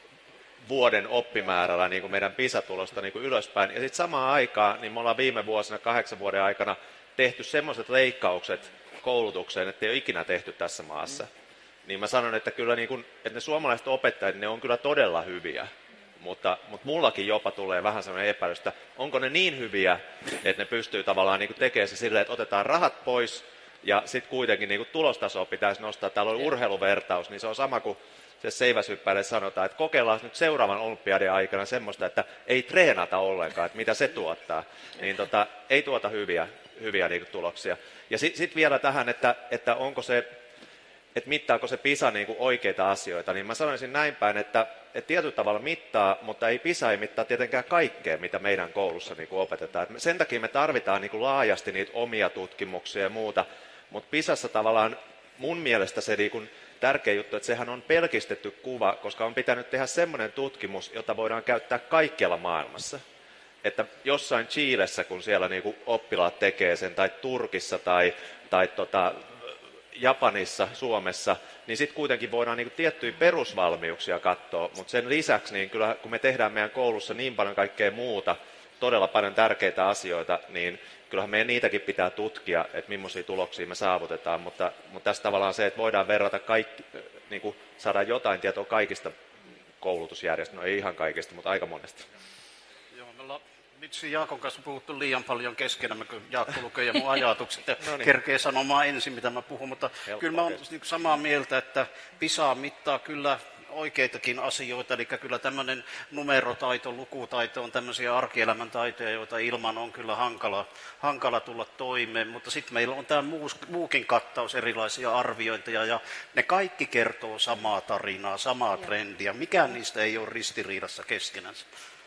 vuoden oppimäärällä niin kuin meidän PISA-tulosta niin kuin ylöspäin, ja sitten samaan aikaan niin me ollaan viime vuosina kahdeksan vuoden aikana tehty semmoiset leikkaukset koulutukseen, että ei ole ikinä tehty tässä maassa. Niin mä sanon, että kyllä niin kuin, että ne suomalaiset opettajat, ne on kyllä todella hyviä. Mutta, mutta mullakin jopa tulee vähän sellainen epäilys, että onko ne niin hyviä, että ne pystyy tavallaan niin kuin tekemään se silleen, että otetaan rahat pois ja sitten kuitenkin niin kuin tulostasoa pitäisi nostaa. Täällä on urheiluvertaus, niin se on sama kuin se seiväshyppäille sanotaan, että kokeillaan nyt seuraavan olympiadin aikana semmoista, että ei treenata ollenkaan, että mitä se tuottaa. Niin tota, ei tuota hyviä, hyviä niin kuin tuloksia. Ja sitten sit vielä tähän, että, että onko se, että mittaako se PISA niin kuin oikeita asioita, niin mä sanoisin näin päin, että, että tietyllä tavalla mittaa, mutta ei PISA ei mittaa tietenkään kaikkea, mitä meidän koulussa niin kuin opetetaan. Et sen takia me tarvitaan niin kuin laajasti niitä omia tutkimuksia ja muuta, mutta PISassa tavallaan mun mielestä se niin kuin tärkeä juttu, että sehän on pelkistetty kuva, koska on pitänyt tehdä semmoinen tutkimus, jota voidaan käyttää kaikkialla maailmassa. Että jossain Chilessä, kun siellä niin kuin oppilaat tekee sen, tai Turkissa tai, tai tota, Japanissa, Suomessa, niin sitten kuitenkin voidaan niin kuin tiettyjä perusvalmiuksia katsoa, mutta sen lisäksi, niin kyllä kun me tehdään meidän koulussa niin paljon kaikkea muuta, todella paljon tärkeitä asioita, niin kyllähän meidän niitäkin pitää tutkia, että millaisia tuloksia me saavutetaan, mutta, mutta tässä tavallaan se, että voidaan verrata kaikki, niin kuin saada jotain tietoa kaikista koulutusjärjestelmistä, no ei ihan kaikista, mutta aika monesta. Joo, me ollaan vitsi Jaakon kanssa puhuttu liian paljon keskenämme, kun Jaakko lukee ja mun ajatukset ja no niin. kerkee sanomaan ensin, mitä mä puhun, mutta helppo, kyllä mä oon niin samaa mieltä, että PISA mittaa kyllä oikeitakin asioita, eli kyllä tämmöinen numerotaito, lukutaito on tämmöisiä arkielämän taitoja, joita ilman on kyllä hankala, hankala tulla toimeen, mutta sitten meillä on tämä muukin kattaus, erilaisia arviointeja, ja ne kaikki kertoo samaa tarinaa, samaa trendiä, mikään niistä ei ole ristiriidassa keskenänsä.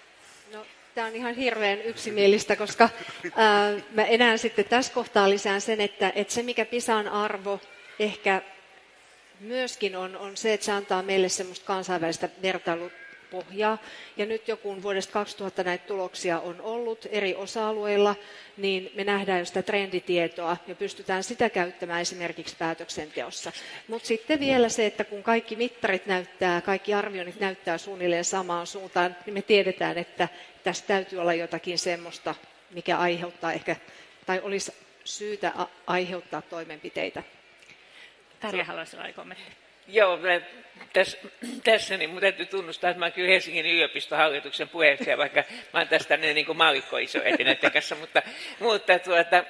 No, tämä on ihan hirveän yksimielistä, koska ää, mä enää sitten tässä kohtaa lisään sen, että, että se mikä PISAn arvo ehkä myöskin on, on se, että se antaa meille semmoista kansainvälistä vertailupohjaa. Ja nyt jo kun vuodesta kaksituhatta näitä tuloksia on ollut eri osa-alueilla, niin me nähdään jo sitä trenditietoa ja pystytään sitä käyttämään esimerkiksi päätöksenteossa. Mutta sitten vielä se, että kun kaikki mittarit näyttää, kaikki arvioinnit näyttää suunnilleen samaan suuntaan, niin me tiedetään, että tässä täytyy olla jotakin semmoista, mikä aiheuttaa ehkä, tai olisi syytä a- aiheuttaa toimenpiteitä. Tarja haluaisi olla kommentti. Joo, tässä, tässä niin mun täytyy tunnustaa, että mä oon kyllä Helsingin yliopiston hallituksen puheenjohtaja, vaikka mä oon tästä niin kuin maallikko iso näiden kanssa, mutta, mutta tuota,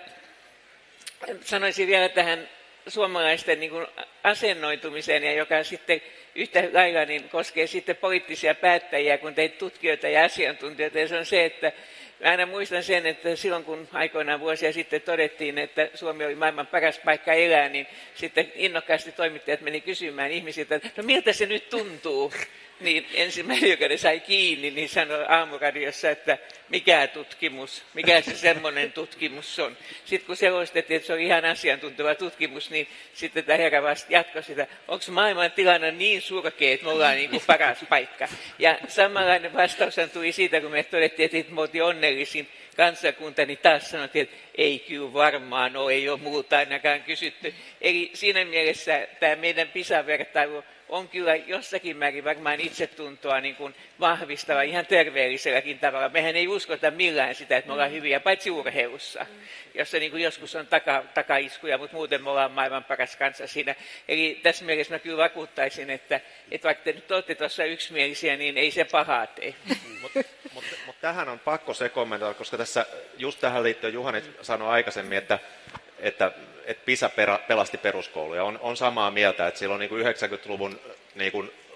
sanoisin vielä tähän suomalaisten niin kuin asennoitumiseen, ja joka sitten yhtä lailla niin koskee sitten poliittisia päättäjiä, kun teitä tutkijoita ja asiantuntijoita, ja se on se, että mä aina muistan sen, että silloin kun aikoinaan vuosia sitten todettiin, että Suomi oli maailman paras paikka elää, niin sitten innokkaasti toimittajat meni kysymään ihmisiltä, että no miltä se nyt tuntuu? Niin ensimmäinen, joka ne sai kiinni, niin sanoi aamuradiossa, että mikä tutkimus, mikä se semmoinen tutkimus on. Sitten kun selostettiin, että se on ihan asiantunteva tutkimus, niin sitten tämä herra vasta jatkoi sitä, onko maailman tilanne niin surkea, että me ollaan niin kuin paras paikka. Ja samanlainen vastaus tuli siitä, kun me todettiin, että me oltiin onnellisin kansakunta, niin taas sanottiin, että ei kyllä varmaan ole, ei ole muuta ainakaan kysytty. Eli siinä mielessä tämä meidän PISA-vertailu on kyllä jossakin määrin varmaan itsetuntoa niin kuin vahvistava ihan terveelliselläkin tavalla. Mehän ei uskota millään sitä, että me ollaan hyviä, paitsi urheilussa, jossa niin kuin joskus on taka, takaiskuja, mutta muuten me ollaan maailman paras kansa siinä. Eli tässä mielessä mä kyllä vakuuttaisin, että, että vaikka te nyt olette tuossa yksimielisiä, niin ei se pahaa tee. Mutta mut, mut tähän on pakko se kommentoida, koska tässä just tähän liittyen Juhani sanoi aikaisemmin, että, että että PISA pelasti peruskouluja. On, on samaa mieltä, että silloin niin kuin yhdeksänkymmentäluvun niin kuin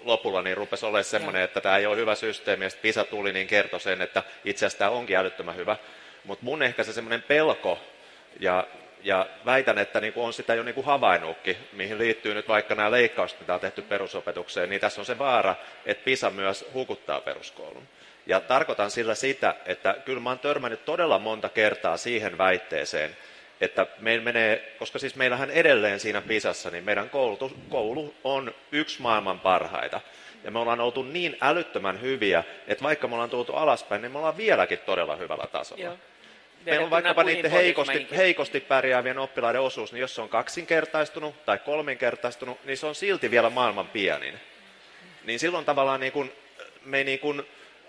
lopulla niin rupesi olemaan semmoinen, että tämä ei ole hyvä systeemi, ja sitten PISA tuli, niin kertoi sen, että itse asiassa tämä onkin älyttömän hyvä. Mutta mun ehkä se semmoinen pelko, ja, ja väitän, että niin on sitä jo niin havainnutkin, mihin liittyy nyt vaikka nämä leikkaukset, mitä on tehty perusopetukseen, niin tässä on se vaara, että PISA myös hukuttaa peruskoulun. Ja tarkoitan sillä sitä, että kyllä mä oon törmännyt todella monta kertaa siihen väitteeseen, että meillä menee, koska siis meillähän edelleen siinä PISassa, niin meidän koulutus, koulu on yksi maailman parhaita. Ja me ollaan oltu niin älyttömän hyviä, että vaikka me ollaan tultu alaspäin, niin me ollaan vieläkin todella hyvällä tasolla. Joo. Meillä on vaikkapa niiden heikosti, heikosti pärjäävien oppilaiden osuus, niin jos se on kaksinkertaistunut tai kolminkertaistunut, niin se on silti vielä maailman pienin. Niin silloin tavallaan niin kun, me, niin kun,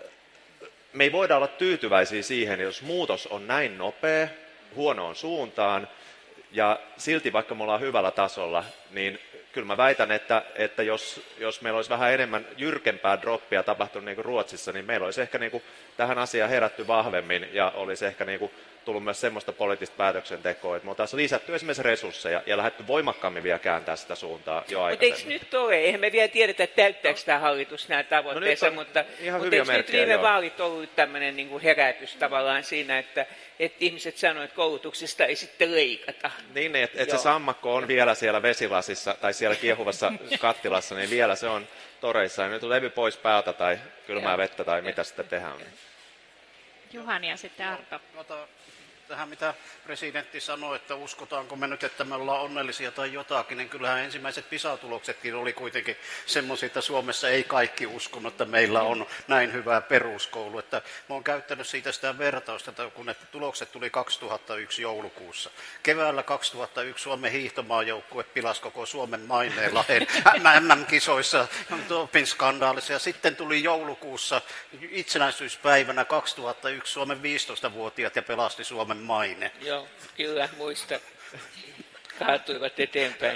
me ei voida olla tyytyväisiä siihen, jos muutos on näin nopea, huonoon suuntaan, ja silti vaikka me ollaan hyvällä tasolla, niin kyllä mä väitän, että, että jos, jos meillä olisi vähän enemmän jyrkempää droppia tapahtunut niin kuin Ruotsissa, niin meillä olisi ehkä niin kuin tähän asiaan herätty vahvemmin, ja olisi ehkä niin kuin tullut myös semmoista poliittista päätöksentekoa, että me oltaisiin lisätty esimerkiksi resursseja ja lähdetty voimakkaammin vielä kääntää sitä suuntaa jo aikaisemmin. Mutta eikö nyt ole? Eihän me vielä tiedetä, täyttääkö tämä hallitus nämä tavoitteensa, no mutta, mutta eikö nyt viime joo. vaalit ollut tämmöinen niin kuin herätys tavallaan siinä, että, että ihmiset sanoivat, että koulutuksesta ei sitten leikata. Niin, että et se sammakko on vielä siellä vesilasissa tai siellä kiehuvassa kattilassa, niin vielä se on toreissa. Ja nyt on levy pois päältä tai kylmää vettä tai mitä sitten tehdään. Juhani ja sitten Arto. Tähän mitä presidentti sanoi, että uskotaanko me nyt, että me ollaan onnellisia tai jotakin, niin kyllähän ensimmäiset PISA-tuloksetkin oli kuitenkin semmoisia, että Suomessa ei kaikki uskonut, että meillä on näin hyvä peruskoulu. Että mä oon käyttänyt siitä sitä vertausta, että kun ne tulokset tuli kaksituhattayksi joulukuussa. Keväällä kaksituhattayksi Suomen hiihtomaajoukkue pilasi koko Suomen maineen Lahden M M-kisoissa, doping-skandaalissa, ja sitten tuli joulukuussa itsenäisyyspäivänä kaksituhattayksi Suomen viisitoistavuotiaat ja pelasti Suomen maine. Joo, kyllä, muista. Kaatuivat eteenpäin.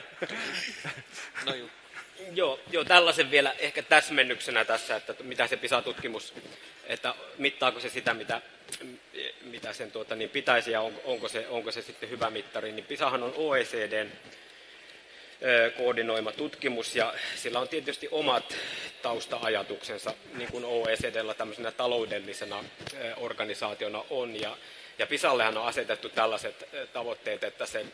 No juu. Joo, joo, tällaisen vielä ehkä täsmennyksenä tässä, että mitä se PISA-tutkimus, että mittaako se sitä, mitä, mitä sen tuota, niin pitäisi ja on, onko, se, onko se sitten hyvä mittari. Niin PISAhan on O E C D:n koordinoima tutkimus ja sillä on tietysti omat tausta-ajatuksensa, niin kuin O E C D:llä tämmöisenä taloudellisena organisaationa on. Ja, ja PISAllehan on asetettu tällaiset tavoitteet, että se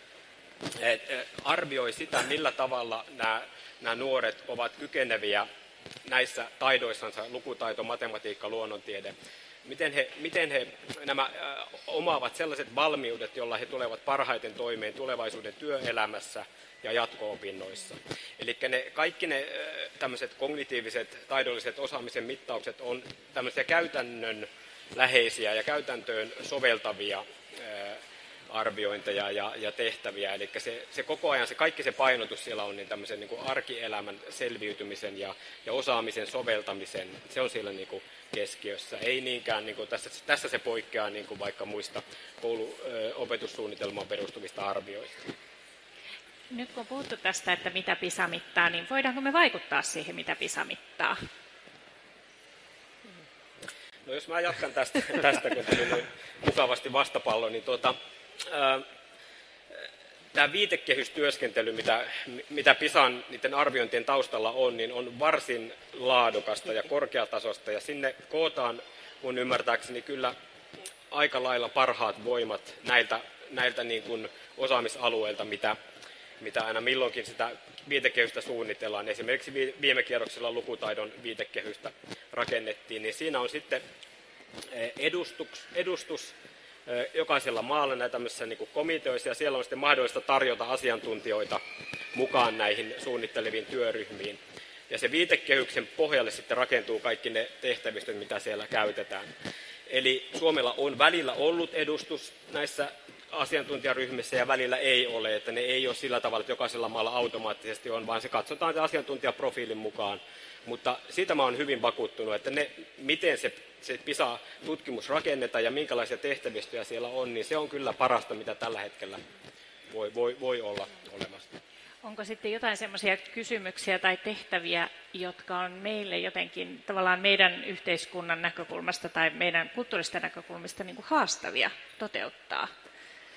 arvioi sitä, millä tavalla nämä, nämä nuoret ovat kykeneviä näissä taidoissansa, lukutaito, matematiikka, luonnontiede, miten he, miten he nämä äh, omaavat sellaiset valmiudet, joilla he tulevat parhaiten toimeen tulevaisuuden työelämässä ja jatko-opinnoissa. Eli ne, kaikki ne äh, tämmöiset kognitiiviset, taidolliset osaamisen mittaukset on tämmöisiä käytännön läheisiä ja käytäntöön soveltavia äh, arviointeja ja, ja tehtäviä. Eli se, se koko ajan, se kaikki se painotus siellä on niin tämmöisen niin kuin arkielämän selviytymisen ja, ja osaamisen soveltamisen, se on siellä niin kuin keskiössä. Ei niinkään, niin kuin tässä, tässä se poikkeaa niin kuin vaikka muista kouluopetussuunnitelmaan perustuvista arvioista. Nyt kun on puhuttu tästä, että mitä PISA mittaa, niin voidaanko me vaikuttaa siihen, mitä PISA mittaa? No jos mä jatkan tästä, tästä kun tuli noin mukavasti vastapallo, niin tuota, ää, tämä viitekehystyöskentely, mitä, mitä PISAn niiden arviointien taustalla on, niin on varsin laadukasta ja korkeatasosta, ja sinne kootaan mun ymmärtääkseni kyllä aika lailla parhaat voimat näiltä, näiltä niin kuin osaamisalueilta, mitä, mitä aina milloinkin sitä viitekehystä suunnitellaan. Esimerkiksi viime kierroksella lukutaidon viitekehystä rakennettiin, niin siinä on sitten edustus, edustus jokaisella maalla näitä tämmöisissä niin kuin komiteoissa, ja siellä on sitten mahdollista tarjota asiantuntijoita mukaan näihin suunnitteleviin työryhmiin. Ja se viitekehyksen pohjalle sitten rakentuu kaikki ne tehtävistöt, mitä siellä käytetään. Eli Suomella on välillä ollut edustus näissä asiantuntijaryhmissä ja välillä ei ole, että ne ei ole sillä tavalla, että jokaisella maalla automaattisesti on, vaan se katsotaan asiantuntijaprofiilin mukaan. Mutta siitä mä oon hyvin vakuuttunut, että ne, miten se, se PISA-tutkimus rakennetaan ja minkälaisia tehtävistöjä siellä on, niin se on kyllä parasta, mitä tällä hetkellä voi, voi, voi olla olemassa. Onko sitten jotain semmoisia kysymyksiä tai tehtäviä, jotka on meille jotenkin tavallaan meidän yhteiskunnan näkökulmasta tai meidän kulttuurista näkökulmista niin kuin haastavia toteuttaa?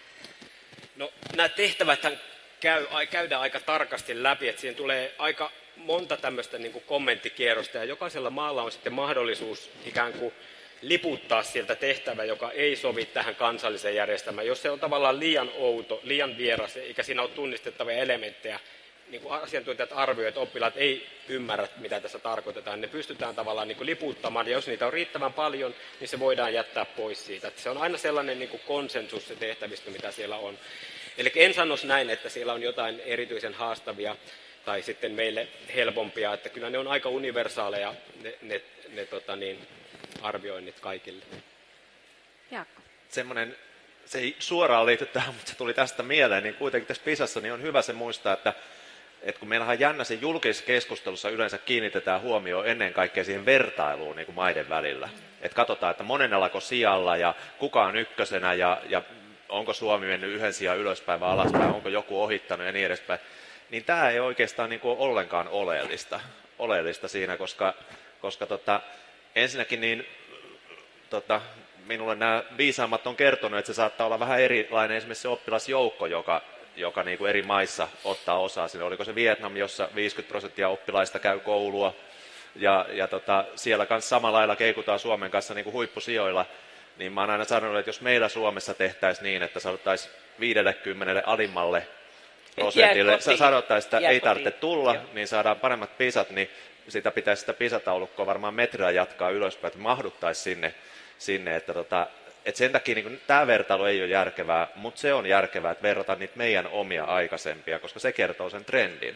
No nämä tehtävät käy, käydään aika tarkasti läpi, että siihen tulee aika monta tämmöistä niin kuin kommenttikierrosta, ja jokaisella maalla on sitten mahdollisuus ikään kuin liputtaa sieltä tehtävä, joka ei sovi tähän kansalliseen järjestelmään. Jos se on tavallaan liian outo, liian vieras, eikä siinä ole tunnistettavia elementtejä, niin kuin asiantuntijat arvioivat, että oppilaat ei ymmärrä, mitä tässä tarkoitetaan. Ne pystytään tavallaan niin kuin liputtamaan, ja jos niitä on riittävän paljon, niin se voidaan jättää pois siitä. Että se on aina sellainen niin kuin konsensus se tehtävistä, mitä siellä on. Eli en sanoisi näin, että siellä on jotain erityisen haastavia tai sitten meille helpompia, että kyllä ne on aika universaaleja ne, ne, ne tota niin, arvioinnit kaikille. Jaakko. Semmoinen, se ei suoraan liity tähän, mutta se tuli tästä mieleen, niin kuitenkin tässä Pisassa niin on hyvä se muistaa, että, että kun meillähän jännä siinä julkisessa keskustelussa yleensä kiinnitetään huomioon ennen kaikkea siihen vertailuun niin kuin maiden välillä. Että katsotaan, että monennellako sijalla ja kuka on ykkösenä ja, ja onko Suomi mennyt yhden sijaan ylöspäin vai alaspäin, onko joku ohittanut ja niin edespäin. Niin tämä ei oikeastaan niin kuin ole ollenkaan oleellista, oleellista siinä, koska, koska tota, ensinnäkin niin, tota, minulle nämä viisaammat on kertonut, että se saattaa olla vähän erilainen esimerkiksi se oppilasjoukko, joka, joka niin kuin eri maissa ottaa osaa. Siinä oliko se Vietnam, jossa viisikymmentä prosenttia oppilaista käy koulua, ja, ja tota, siellä kanssa samalla lailla keikutaan Suomen kanssa niin kuin huippusijoilla. Niin mä oon aina sanonut, että jos meillä Suomessa tehtäisiin niin, että sanottaisiin viisikymmentä alimmalle prosentille, sanottaisiin, että ei tarvitse tulla, Joo. niin saadaan paremmat pisat, niin sitä pitäisi sitä pisataulukkoa varmaan metrillä jatkaa ylöspäin, että mahduttaisiin sinne, sinne että, tota, että sen takia niin tämä vertailu ei ole järkevää, mutta se on järkevää, että verrataan niitä meidän omia aikaisempia, koska se kertoo sen trendin.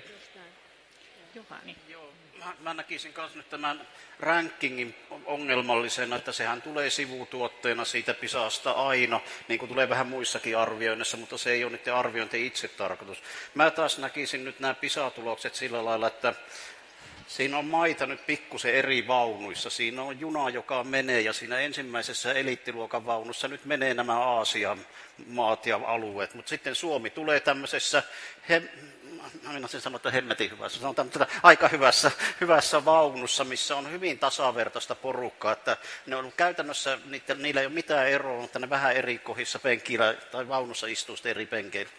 Juhani. Joo, mä, mä näkisin myös nyt tämän rankingin ongelmallisena, että sehän tulee sivutuotteena siitä Pisasta aina, niin kuin tulee vähän muissakin arvioinnissa, mutta se ei ole niiden arviointien itse tarkoitus. Mä taas näkisin nyt nämä Pisa-tulokset sillä lailla, että siinä on maita nyt pikkusen eri vaunuissa. Siinä on juna, joka menee, ja siinä ensimmäisessä eliittiluokan vaunussa nyt menee nämä Aasian maat ja alueet. Mutta sitten Suomi tulee tämmöisessä, he, minä sen sanon, että hemmetin hyvässä, sanotaan tätä aika hyvässä, hyvässä vaunussa, missä on hyvin tasavertaista porukkaa. Että ne on käytännössä, niitä, niillä ei ole mitään eroa, mutta ne vähän eri kohdissa penkillä tai vaunussa istuu eri penkeillä.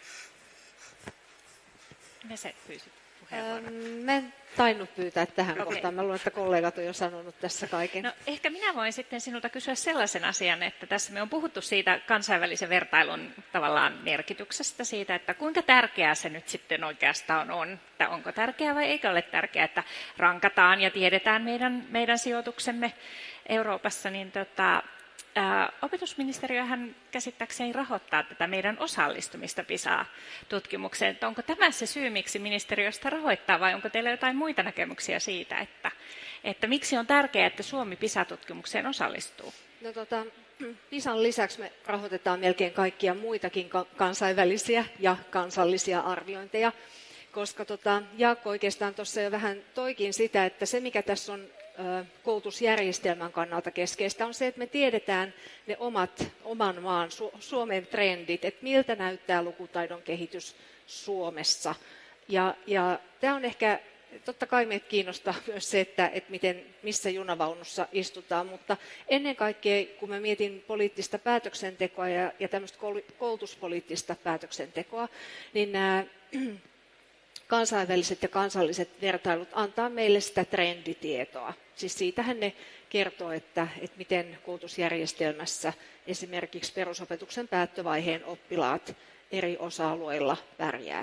Vese pyysit. Mä en tainnut pyytää tähän okay. kohtaan. Mä luulen, että kollegat on jo sanonut tässä kaiken. No, ehkä minä voin sitten sinulta kysyä sellaisen asian, että tässä me on puhuttu siitä kansainvälisen vertailun tavallaan merkityksestä, siitä, että kuinka tärkeää se nyt sitten oikeastaan on, että onko tärkeää vai eikö ole tärkeää, että rankataan ja tiedetään meidän, meidän sijoituksemme Euroopassa, niin tota, Ää, opetusministeriöhän käsittääkseni rahoittaa tätä meidän osallistumista PISA-tutkimukseen. Että onko tämä se syy, miksi ministeriöstä rahoittaa, vai onko teillä jotain muita näkemyksiä siitä, että, että miksi on tärkeää, että Suomi PISA-tutkimukseen osallistuu? No, tota, PISAn lisäksi me rahoitetaan melkein kaikkia muitakin kansainvälisiä ja kansallisia arviointeja, koska tota, Jaakko oikeastaan tuossa jo vähän toikin sitä, että se mikä tässä on koulutusjärjestelmän kannalta keskeistä on se, että me tiedetään ne omat, oman maan, Suomen trendit, että miltä näyttää lukutaidon kehitys Suomessa. Ja, ja tämä on ehkä, totta kai meitä kiinnostaa myös se, että, että miten, missä junavaunussa istutaan, mutta ennen kaikkea, kun mä mietin poliittista päätöksentekoa ja, ja tämmöistä koulutuspoliittista päätöksentekoa, niin nämä kansainväliset ja kansalliset vertailut antaa meille sitä trenditietoa. Siis siitähän ne kertoo, että, että miten koulutusjärjestelmässä esimerkiksi perusopetuksen päättövaiheen oppilaat eri osa-alueilla pärjää.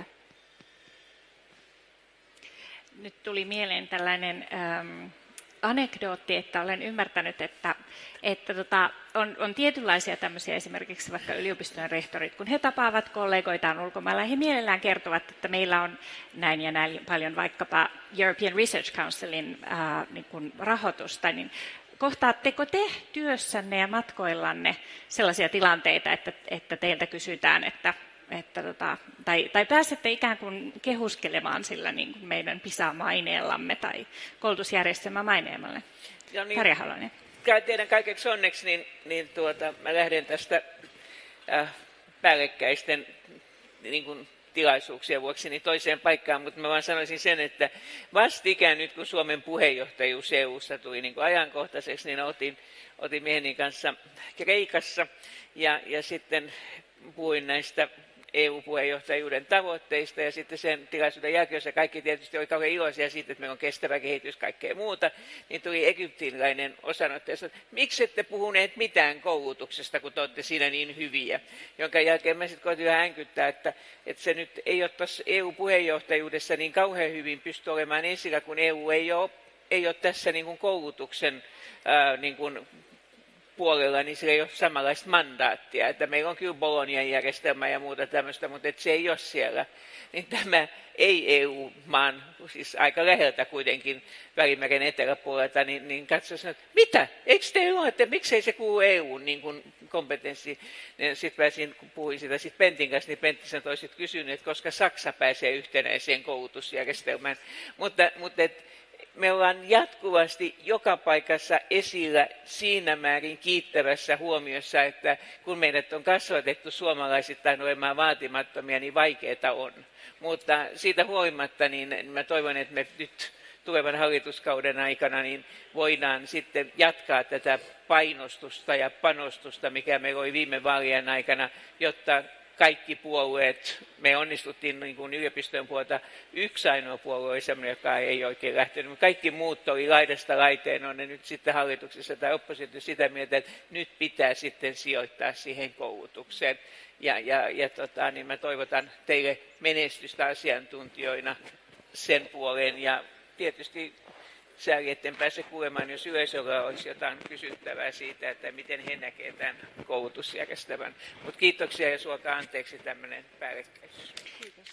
Nyt tuli mieleen tällainen ähm, anekdootti, että olen ymmärtänyt, että, että tota, on, on tietynlaisia tämmöisiä esimerkiksi vaikka yliopistojen rehtorit, kun he tapaavat kollegoitaan ulkomailla, he mielellään kertovat, että meillä on näin ja näin paljon vaikkapa European Research Councilin äh, niin kuin rahoitusta, niin kohtaatteko te työssänne ja matkoillanne sellaisia tilanteita, että, että teiltä kysytään, että Että tota, tai, tai pääsette ikään kuin kehuskelemaan sillä niin kuin meidän PISA-maineellamme tai koulutusjärjestelmän maineemalle? Ja niin, Tarja Halonen. Teidän kaikeksi onneksi, niin, niin tuota, mä lähden tästä äh, päällekkäisten niin kuin tilaisuuksien vuoksi niin toiseen paikkaan, mutta mä vaan sanoisin sen, että vastikään nyt kun Suomen puheenjohtajuus E U:ssa tuli niin kuin ajankohtaiseksi, niin otin, otin mieheni kanssa Kreikassa ja, ja sitten puhuin näistä E U-puheenjohtajuuden tavoitteista ja sitten sen tilaisuuden jälkeen, jossa kaikki tietysti oli kauhean iloisia siitä, että meillä on kestävä kehitys, kaikkea muuta, niin tuli egyptiläinen osanotto, että miksi ette puhuneet mitään koulutuksesta, kun te olette siinä niin hyviä, jonka jälkeen mä sitten koitin vähän änkyttää, että, että se nyt ei ole tuossa E U-puheenjohtajuudessa niin kauhean hyvin pysty olemaan esillä, kun E U ei ole, ei ole tässä niin kuin koulutuksen ää, niin kuin puolella, niin sillä ei ole samanlaista mandaattia, että meillä on kyllä Bolognan järjestelmä ja muuta tämmöistä, mutta että se ei ole siellä. Niin tämä ei-E U-maan, siis aika läheltä kuitenkin Välimeren eteläpuolelta, niin, niin katsoisin, että mitä? Eikö teillä ole, että miksei se kuulu E U:n niin kuin kompetenssi? Sitten pääsin, kun puhuin sitä sit Pentin kanssa, niin Pentti sen toisit kysynyt, että koska Saksa pääsee yhtenäiseen koulutusjärjestelmään. Mutta, mutta et, me ollaan jatkuvasti joka paikassa esillä siinä määrin kiittävässä huomiossa, että kun meidät on kasvatettu suomalaisittain olemaan vaatimattomia, niin vaikeaa on. Mutta siitä huolimatta, niin mä toivon, että me nyt tulevan hallituskauden aikana niin voidaan sitten jatkaa tätä painostusta ja panostusta, mikä meillä oli viime vaalien aikana, jotta kaikki puolueet, me onnistuttiin niin kuin yliopistojen puolta, yksi ainoa puolue oli sellainen, joka ei oikein lähtenyt, mutta kaikki muut oli laidasta laiteen, on ne nyt sitten hallituksessa tai oppositiossa sitä mieltä, että nyt pitää sitten sijoittaa siihen koulutukseen. Ja, ja, ja tota, niin mä toivotan teille menestystä asiantuntijoina sen puoleen ja tietysti sääli, etten pääse kuulemaan, jos yleisöllä olisi jotain kysyttävää siitä, että miten he näkevät tämän koulutusjärjestelmän. Mutta kiitoksia ja suokaa anteeksi tämmöinen päällekkäisyys. Kiitos.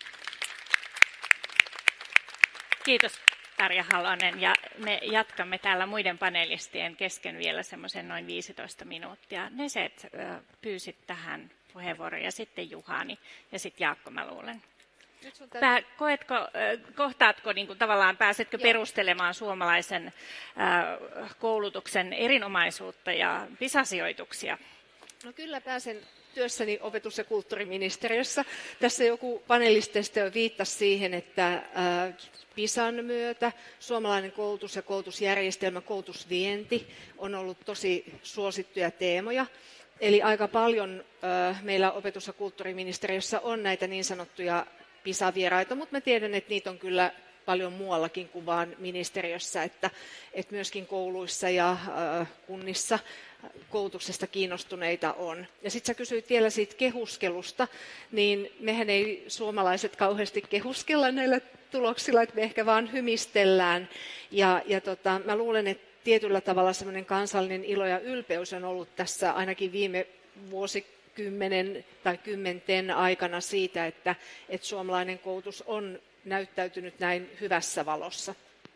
Kiitos Tarja Halonen ja me jatkamme täällä muiden panelistien kesken vielä semmoisen noin viisitoista minuuttia. Neset pyysit tähän puheenvuoron ja sitten Juhani ja sitten Jaakko mä luulen. Pää, koetko, kohtaatko, niin kuin tavallaan, pääsetkö Joo. perustelemaan suomalaisen äh, koulutuksen erinomaisuutta ja PISA-sijoituksia? No kyllä pääsen työssäni opetus- ja kulttuuriministeriössä. Tässä joku panelisteista jo viittasi siihen, että äh, PISAn myötä suomalainen koulutus ja koulutusjärjestelmä, koulutusvienti on ollut tosi suosittuja teemoja. Eli aika paljon äh, meillä opetus- ja kulttuuriministeriössä on näitä niin sanottuja PISA-vieraita, mutta mä tiedän, että niitä on kyllä paljon muuallakin kuin vaan ministeriössä, että, että myöskin kouluissa ja äh, kunnissa koulutuksesta kiinnostuneita on. Ja sitten sä kysyit vielä siitä kehuskelusta, niin mehän ei suomalaiset kauheasti kehuskella näillä tuloksilla, että me ehkä vaan hymistellään. Ja, ja tota, mä luulen, että tietyllä tavalla semmoinen kansallinen ilo ja ylpeys on ollut tässä ainakin viime vuosikymmenellä, kymmenen tai kymmenten aikana siitä, että, että suomalainen koulutus on näyttäytynyt näin hyvässä valossa.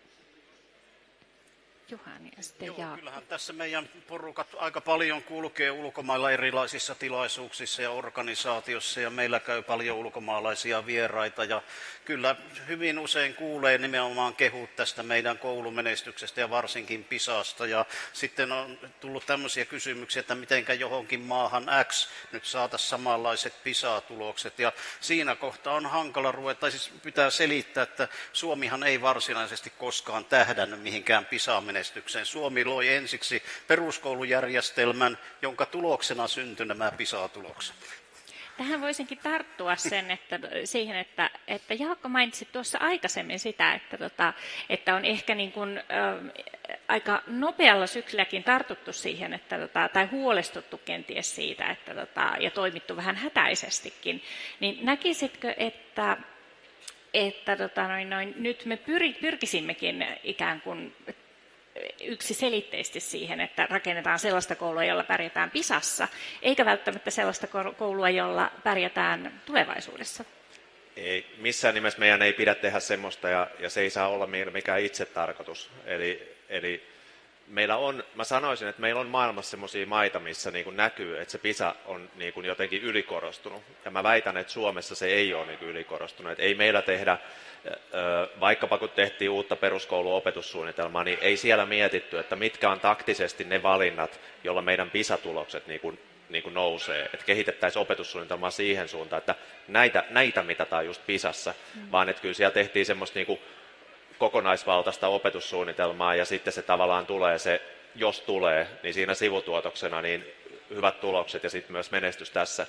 Juhani ja sitten Joo, kyllähän tässä meidän porukat aika paljon kulkee ulkomailla erilaisissa tilaisuuksissa ja organisaatiossa ja meillä käy paljon ulkomaalaisia vieraita ja kyllä hyvin usein kuulee nimenomaan kehut tästä meidän koulumenestyksestä ja varsinkin PISAsta ja sitten on tullut tämmöisiä kysymyksiä, että mitenkä johonkin maahan X nyt saataisiin samanlaiset PISA-tulokset ja siinä kohtaa on hankala ruveta, tai siis pitää selittää, että Suomihan ei varsinaisesti koskaan tähdännyt mihinkään PISA-menestykseen. Suomi loi ensiksi peruskoulujärjestelmän, jonka tuloksena syntyi nämä PISA-tulokset. Tähän voisinkin tarttua sen, että, siihen, että, että Jaakko mainitsi tuossa aikaisemmin sitä, että, tota, että on ehkä niin kuin, ä, aika nopealla syklilläkin tartuttu siihen, että, tota, tai huolestuttu kenties siitä, että, tota, ja toimittu vähän hätäisestikin. Niin näkisitkö, että, että tota, noin, noin, nyt me pyr, pyrkisimmekin ikään kuin yksiselitteisesti siihen, että rakennetaan sellaista koulua, jolla pärjätään PISassa, eikä välttämättä sellaista koulua, jolla pärjätään tulevaisuudessa? Ei, missään nimessä meidän ei pidä tehdä semmoista, ja, ja se ei saa olla mikään itsetarkoitus. Eli, eli meillä on, mä sanoisin, että meillä on maailmassa semmoisia maita, missä niin kuin näkyy, että se PISA on niin kuin jotenkin ylikorostunut. Ja mä väitän, että Suomessa se ei ole niin kuin ylikorostunut. Että ei meillä tehdä, vaikkapa kun tehtiin uutta peruskouluopetussuunnitelmaa, niin ei siellä mietitty, että mitkä on taktisesti ne valinnat, joilla meidän PISA-tulokset niin kuin, niin kuin nousee. Että kehitettäisiin opetussuunnitelmaa siihen suuntaan, että näitä, näitä mitataan just PISassa, mm. vaan että kyllä siellä tehtiin semmoista niin kuin kokonaisvaltaista opetussuunnitelmaa ja sitten se tavallaan tulee se, jos tulee, niin siinä sivutuotoksena niin hyvät tulokset ja sitten myös menestys tässä.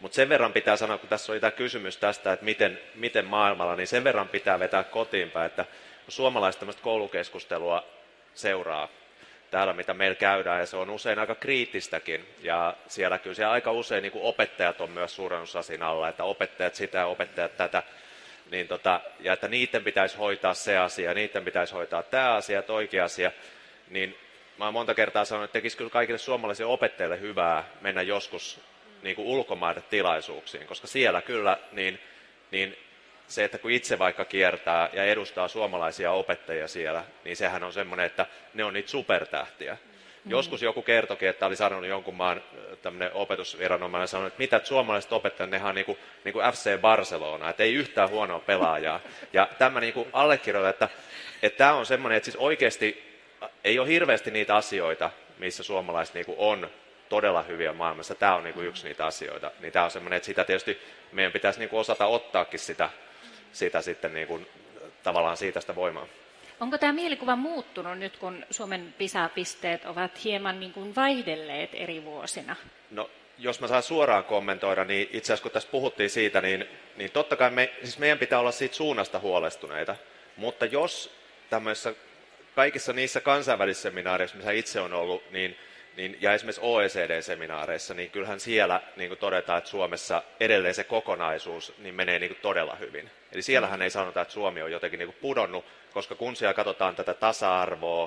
Mutta sen verran pitää sanoa, kun tässä oli tämä kysymys tästä, että miten, miten maailmalla, niin sen verran pitää vetää kotiinpäin, että kun suomalaiset tämmöistä koulukeskustelua seuraa täällä, mitä meillä käydään, ja se on usein aika kriittistäkin, ja siellä kyllä siellä aika usein niin kuin opettajat on myös suurennuslasin alla, että opettajat sitä ja opettajat tätä, niin tota, ja että niiden pitäisi hoitaa se asia, niiden pitäisi hoitaa tämä asia, toikin asia, niin mä oon monta kertaa sanonut, että tekisi kyllä kaikille suomalaisille opettajille hyvää mennä joskus niin kuin ulkomaiden tilaisuuksiin, koska siellä kyllä niin, niin se, että kun itse vaikka kiertää ja edustaa suomalaisia opettajia siellä, niin sehän on semmoinen, että ne on niitä supertähtiä. Mm. Joskus joku kertokin, että oli sanonut jonkun maan tämmöinen opetusviranomainen, sanonut, että mitä, että suomalaiset opettajat, nehän on niin kuin, niin kuin F C Barcelona, että ei yhtään huonoa pelaajaa. Ja tämä niin kuin allekirjoita, että, että tämä on semmoinen, että siis oikeasti ei ole hirveästi niitä asioita, missä suomalaiset niin kuin on todella hyviä maailmassa. Tämä on niin kuin yksi niitä asioita. Niin tämä on semmoinen, että sitä tietysti meidän pitäisi niin kuin osata ottaakin sitä, sitä sitten niin kuin, tavallaan siitä sitä voimaa. Onko tämä mielikuva muuttunut nyt, kun Suomen PISA-pisteet ovat hieman niin kuin vaihdelleet eri vuosina? No, jos mä saan suoraan kommentoida, niin itse asiassa kun tässä puhuttiin siitä, niin, niin totta kai me, siis meidän pitää olla siitä suunnasta huolestuneita. Mutta jos tämmöisissä kaikissa niissä kansainvälisissä seminaareissa, missä itse on ollut, niin Niin, ja esimerkiksi O E C D-seminaareissa, niin kyllähän siellä niin kuin todetaan, että Suomessa edelleen se kokonaisuus niin menee niin kuin todella hyvin. Eli siellähän ei sanota, että Suomi on jotenkin niin kuin pudonnut, koska kun siellä katsotaan tätä tasa-arvoa,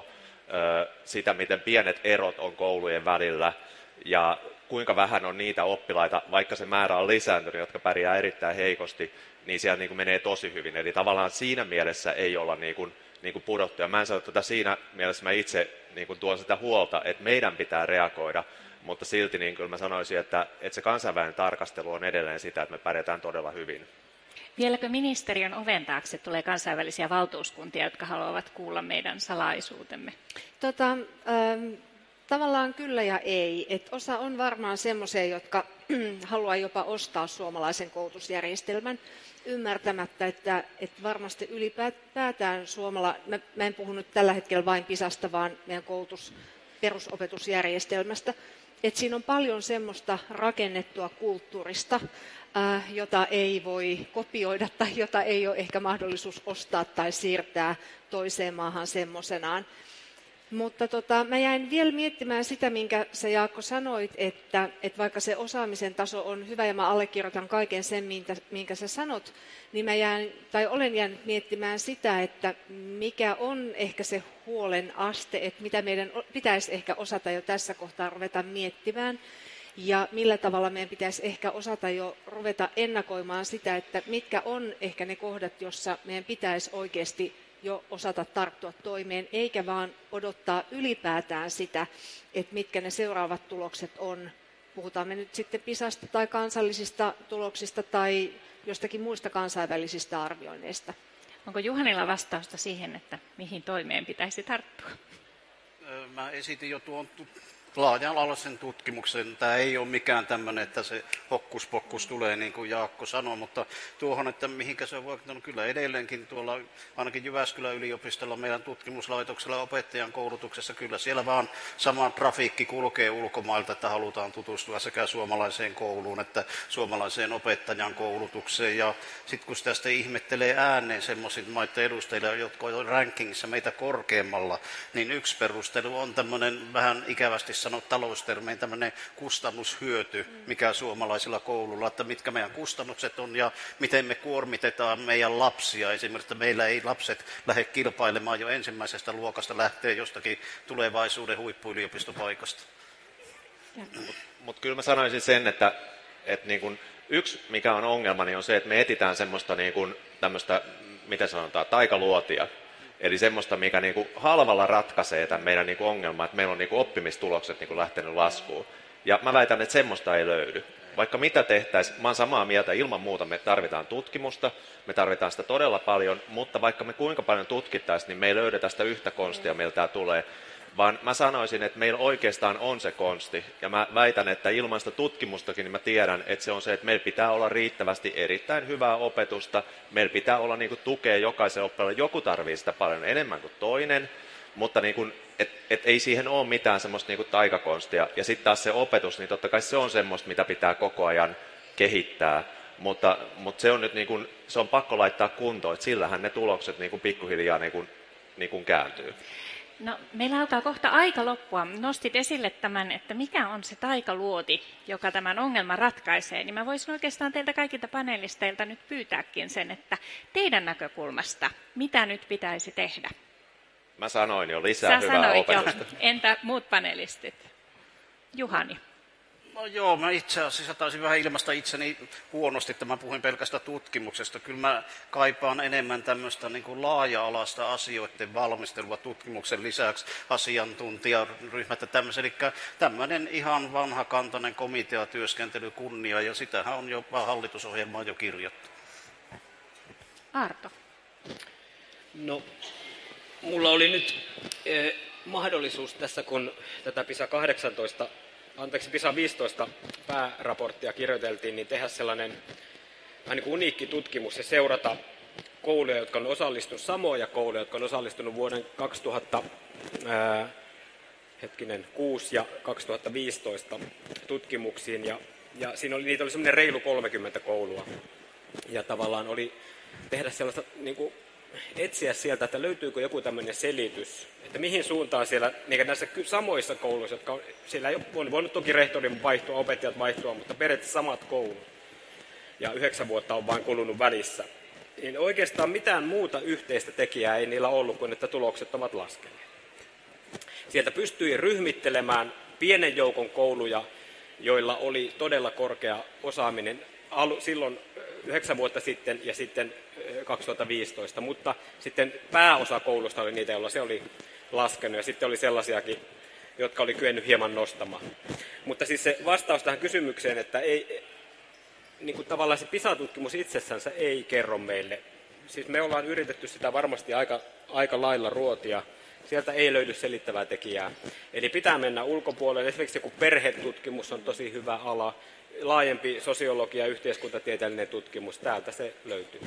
sitä miten pienet erot on koulujen välillä ja kuinka vähän on niitä oppilaita, vaikka se määrä on lisääntynyt, jotka pärjää erittäin heikosti, niin siellä niin kuin menee tosi hyvin. Eli tavallaan siinä mielessä ei olla niin kuin, niin kuin pudottu. Ja mä en sano tätä siinä mielessä, mä itse niin kuin tuon sitä huolta, että meidän pitää reagoida, mutta silti niin kyllä mä sanoisin, että, että se kansainvälinen tarkastelu on edelleen sitä, että me pärjätään todella hyvin. Vieläkö ministeriön oven taakse tulee kansainvälisiä valtuuskuntia, jotka haluavat kuulla meidän salaisuutemme? Tota, ähm, tavallaan kyllä ja ei. Et osa on varmaan semmoisia, jotka haluaa jopa ostaa suomalaisen koulutusjärjestelmän ymmärtämättä, että, että varmasti ylipäätään suomala, mä, mä en puhu nyt tällä hetkellä vain PISasta, vaan meidän koulutus, perusopetusjärjestelmästä, että siinä on paljon semmoista rakennettua kulttuurista, äh, jota ei voi kopioida tai jota ei ole ehkä mahdollisuus ostaa tai siirtää toiseen maahan semmoisenaan. Mutta tota, mä jäin vielä miettimään sitä, minkä sä Jaakko sanoit, että, että vaikka se osaamisen taso on hyvä ja mä allekirjoitan kaiken sen, minkä, minkä sä sanot, niin mä jään, tai olen jäänyt miettimään sitä, että mikä on ehkä se huolen aste, että mitä meidän pitäisi ehkä osata jo tässä kohtaa ruveta miettimään ja millä tavalla meidän pitäisi ehkä osata jo ruveta ennakoimaan sitä, että mitkä on ehkä ne kohdat, jossa meidän pitäisi oikeasti jo osata tarttua toimeen, eikä vaan odottaa ylipäätään sitä, että mitkä ne seuraavat tulokset on. Puhutaan me nyt sitten PISasta tai kansallisista tuloksista tai jostakin muista kansainvälisistä arvioinneista. Onko Juhanilla vastausta siihen, että mihin toimeen pitäisi tarttua? Mä esitin jo tuon laaja-alaisen tutkimuksen. Tämä ei ole mikään tämmöinen, että se hokkuspokkus tulee, niin kuin Jaakko sanoi, mutta tuohon, että mihinkä se on vaikuttanut, kyllä edelleenkin tuolla, ainakin Jyväskylän yliopistolla, meidän tutkimuslaitoksella opettajan koulutuksessa, kyllä siellä vaan sama trafiikki kulkee ulkomailta, että halutaan tutustua sekä suomalaiseen kouluun että suomalaiseen opettajan koulutukseen. Ja sitten kun sitä sitten ihmettelee ääneen semmoiset maiden edustajille, jotka on rankingissa meitä korkeammalla, niin yksi perustelu on tämmöinen vähän ikävästi sanot taloustermein tämmöinen kustannushyöty, mikä suomalaisilla koululla, että mitkä meidän kustannukset on ja miten me kuormitetaan meidän lapsia. Esimerkiksi, että meillä ei lapset lähde kilpailemaan jo ensimmäisestä luokasta, lähtee jostakin tulevaisuuden huippuyliopistopaikasta. Mutta mut kyllä mä sanoisin sen, että, että niin kun yksi mikä on ongelma, niin on se, että me etsitään semmoista niin kun tämmöistä, miten sanotaan, taikaluotia. Eli semmoista, mikä niinku halvalla ratkaisee tämän meidän niinku ongelman, että meillä on niinku oppimistulokset niinku lähtenyt laskuun. Ja mä väitän, että semmoista ei löydy. Vaikka mitä tehtäisiin, mä oon samaa mieltä, ilman muuta me tarvitaan tutkimusta, me tarvitaan sitä todella paljon, mutta vaikka me kuinka paljon tutkittaisiin, niin me ei löydetä sitä yhtä konstia, miltä tämä tulee. Vaan mä sanoisin, että meillä oikeastaan on se konsti. Ja mä väitän, että ilman sitä tutkimustakin niin mä tiedän, että se on se, että meillä pitää olla riittävästi erittäin hyvää opetusta. Meillä pitää olla niin kuin, tukea jokaisen oppilaalle. Joku tarvitsee sitä paljon enemmän kuin toinen, mutta niin kuin, et, et ei siihen ole mitään semmoista niin kuin taikakonstia. Ja sitten taas se opetus, niin totta kai se on semmoista, mitä pitää koko ajan kehittää, mutta, mutta se on nyt niin kuin, se on pakko laittaa kuntoon, että sillähän ne tulokset niin kuin pikkuhiljaa niin kuin, niin kuin kääntyy. No, meillä alkaa kohta aika loppua. Nostit esille tämän, että mikä on se taikaluoti, joka tämän ongelman ratkaisee. Niin mä voisin oikeastaan teiltä kaikilta panelisteilta nyt pyytääkin sen, että teidän näkökulmasta, mitä nyt pitäisi tehdä? Mä sanoin jo, lisää Sä hyvää sanoit opetusta. Jo. Entä muut panelistit? Juhani. No joo, mä itse asiassa taisin vähän ilmaista itseni huonosti, että mä puhuin pelkästä tutkimuksesta. Kyllä mä kaipaan enemmän tämmöistä niin kuin laaja-alaista asioiden valmistelua tutkimuksen lisäksi, asiantuntijaryhmät ja tämmöisen. Eli tämmöinen ihan vanhakantainen komiteatyöskentely kunnia, ja sitähän on jopa hallitusohjelmaan jo kirjattu. Arto. No, mulla oli nyt eh, mahdollisuus tässä, kun tätä PISA kahdeksantoista anteeksi, PISA viisitoista pääraporttia kirjoiteltiin, niin tehdä sellainen vähän niin kuin uniikki tutkimus ja seurata kouluja, jotka on osallistunut, samoja kouluja, jotka on osallistunut vuoden kaksituhatta, ää, hetkinen, kuusi ja kaksituhattaviisitoista tutkimuksiin. Ja, ja siinä oli, niitä oli semmoinen reilu kolmekymmentä koulua. Ja tavallaan oli tehdä sellaista, niin kuin etsiä sieltä, että löytyykö joku tämmöinen selitys, että mihin suuntaan siellä niin näissä samoissa kouluissa, jotka on, siellä ei ole voinut toki rehtorin vaihtua, opettajat vaihtua, mutta periaatteessa samat koulut. Ja yhdeksän vuotta on vain kulunut välissä. Niin oikeastaan mitään muuta yhteistä tekijää ei niillä ollut, kuin että tulokset ovat laskeneet. Sieltä pystyi ryhmittelemään pienen joukon kouluja, joilla oli todella korkea osaaminen silloin yhdeksän vuotta sitten ja sitten kaksituhattaviisitoista, mutta sitten pääosa koulusta oli niitä, joilla se oli laskenut, ja sitten oli sellaisiakin, jotka oli kyennyt hieman nostamaan. Mutta siis se vastaus tähän kysymykseen, että ei, niin kuin tavallaan se PISA-tutkimus itsessänsä ei kerro meille. Siis me ollaan yritetty sitä varmasti aika, aika lailla ruotia. Sieltä ei löydy selittävää tekijää. Eli pitää mennä ulkopuolelle. Esimerkiksi joku perhetutkimus on tosi hyvä ala. Laajempi sosiologia ja yhteiskuntatieteellinen tutkimus. Täältä se löytyy.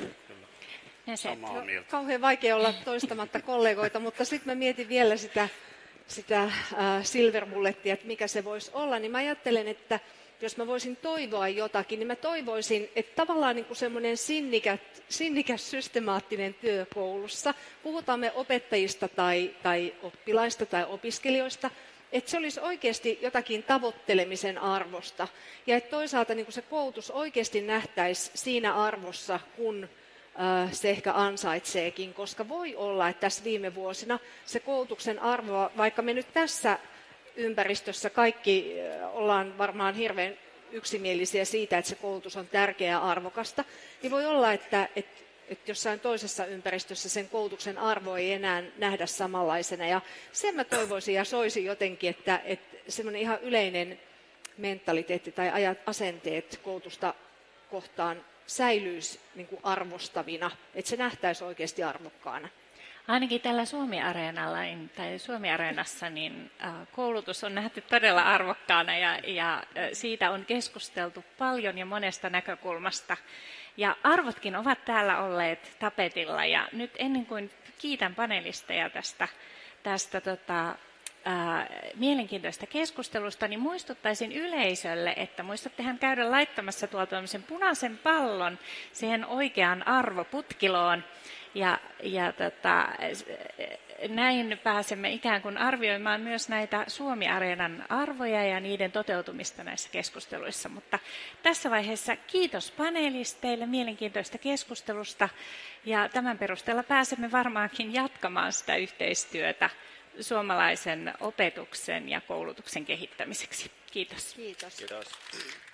Samaa mieltä. Kauhean vaikea olla toistamatta kollegoita, mutta sitten mä mietin vielä sitä, sitä äh, silver bullettia, että mikä se voisi olla. Niin mä ajattelen, että jos mä voisin toivoa jotakin, niin mä toivoisin, että tavallaan niin kuin semmoinen sinnikäs, sinnikäs systemaattinen työ koulussa, puhutaan me opettajista tai, tai oppilaista tai opiskelijoista, että se olisi oikeasti jotakin tavoittelemisen arvosta. Ja että toisaalta niin kuin se koulutus oikeasti nähtäisi siinä arvossa, kun äh, se ehkä ansaitseekin. Koska voi olla, että tässä viime vuosina se koulutuksen arvoa, vaikka me nyt tässä ympäristössä kaikki ollaan varmaan hirveän yksimielisiä siitä, että se koulutus on tärkeää ja arvokasta, niin voi olla, että, että, että jossain toisessa ympäristössä sen koulutuksen arvo ei enää nähdä samanlaisena. Ja sen mä toivoisin ja soisin jotenkin, että, että semmoinen ihan yleinen mentaliteetti tai asenteet koulutusta kohtaan säilyisi niin kuin arvostavina, että se nähtäisi oikeasti arvokkaana. Ainakin tällä Suomi-areenalla tai Suomi-areenassa niin koulutus on nähty todella arvokkaana ja, ja siitä on keskusteltu paljon ja monesta näkökulmasta. Ja arvotkin ovat täällä olleet tapetilla. Ja nyt ennen kuin kiitän panelisteja tästä, tästä tota, ää, mielenkiintoista keskustelusta, niin muistuttaisin yleisölle, että muistattehan käydä laittamassa tuolta tämmöisen punaisen pallon siihen oikeaan arvoputkiloon. Ja, ja tota, näin pääsemme ikään kuin arvioimaan myös näitä Suomi-areenan arvoja ja niiden toteutumista näissä keskusteluissa. Mutta tässä vaiheessa kiitos panelisteille mielenkiintoista keskustelusta. Ja tämän perusteella pääsemme varmaankin jatkamaan sitä yhteistyötä suomalaisen opetuksen ja koulutuksen kehittämiseksi. Kiitos. Kiitos. Kiitos.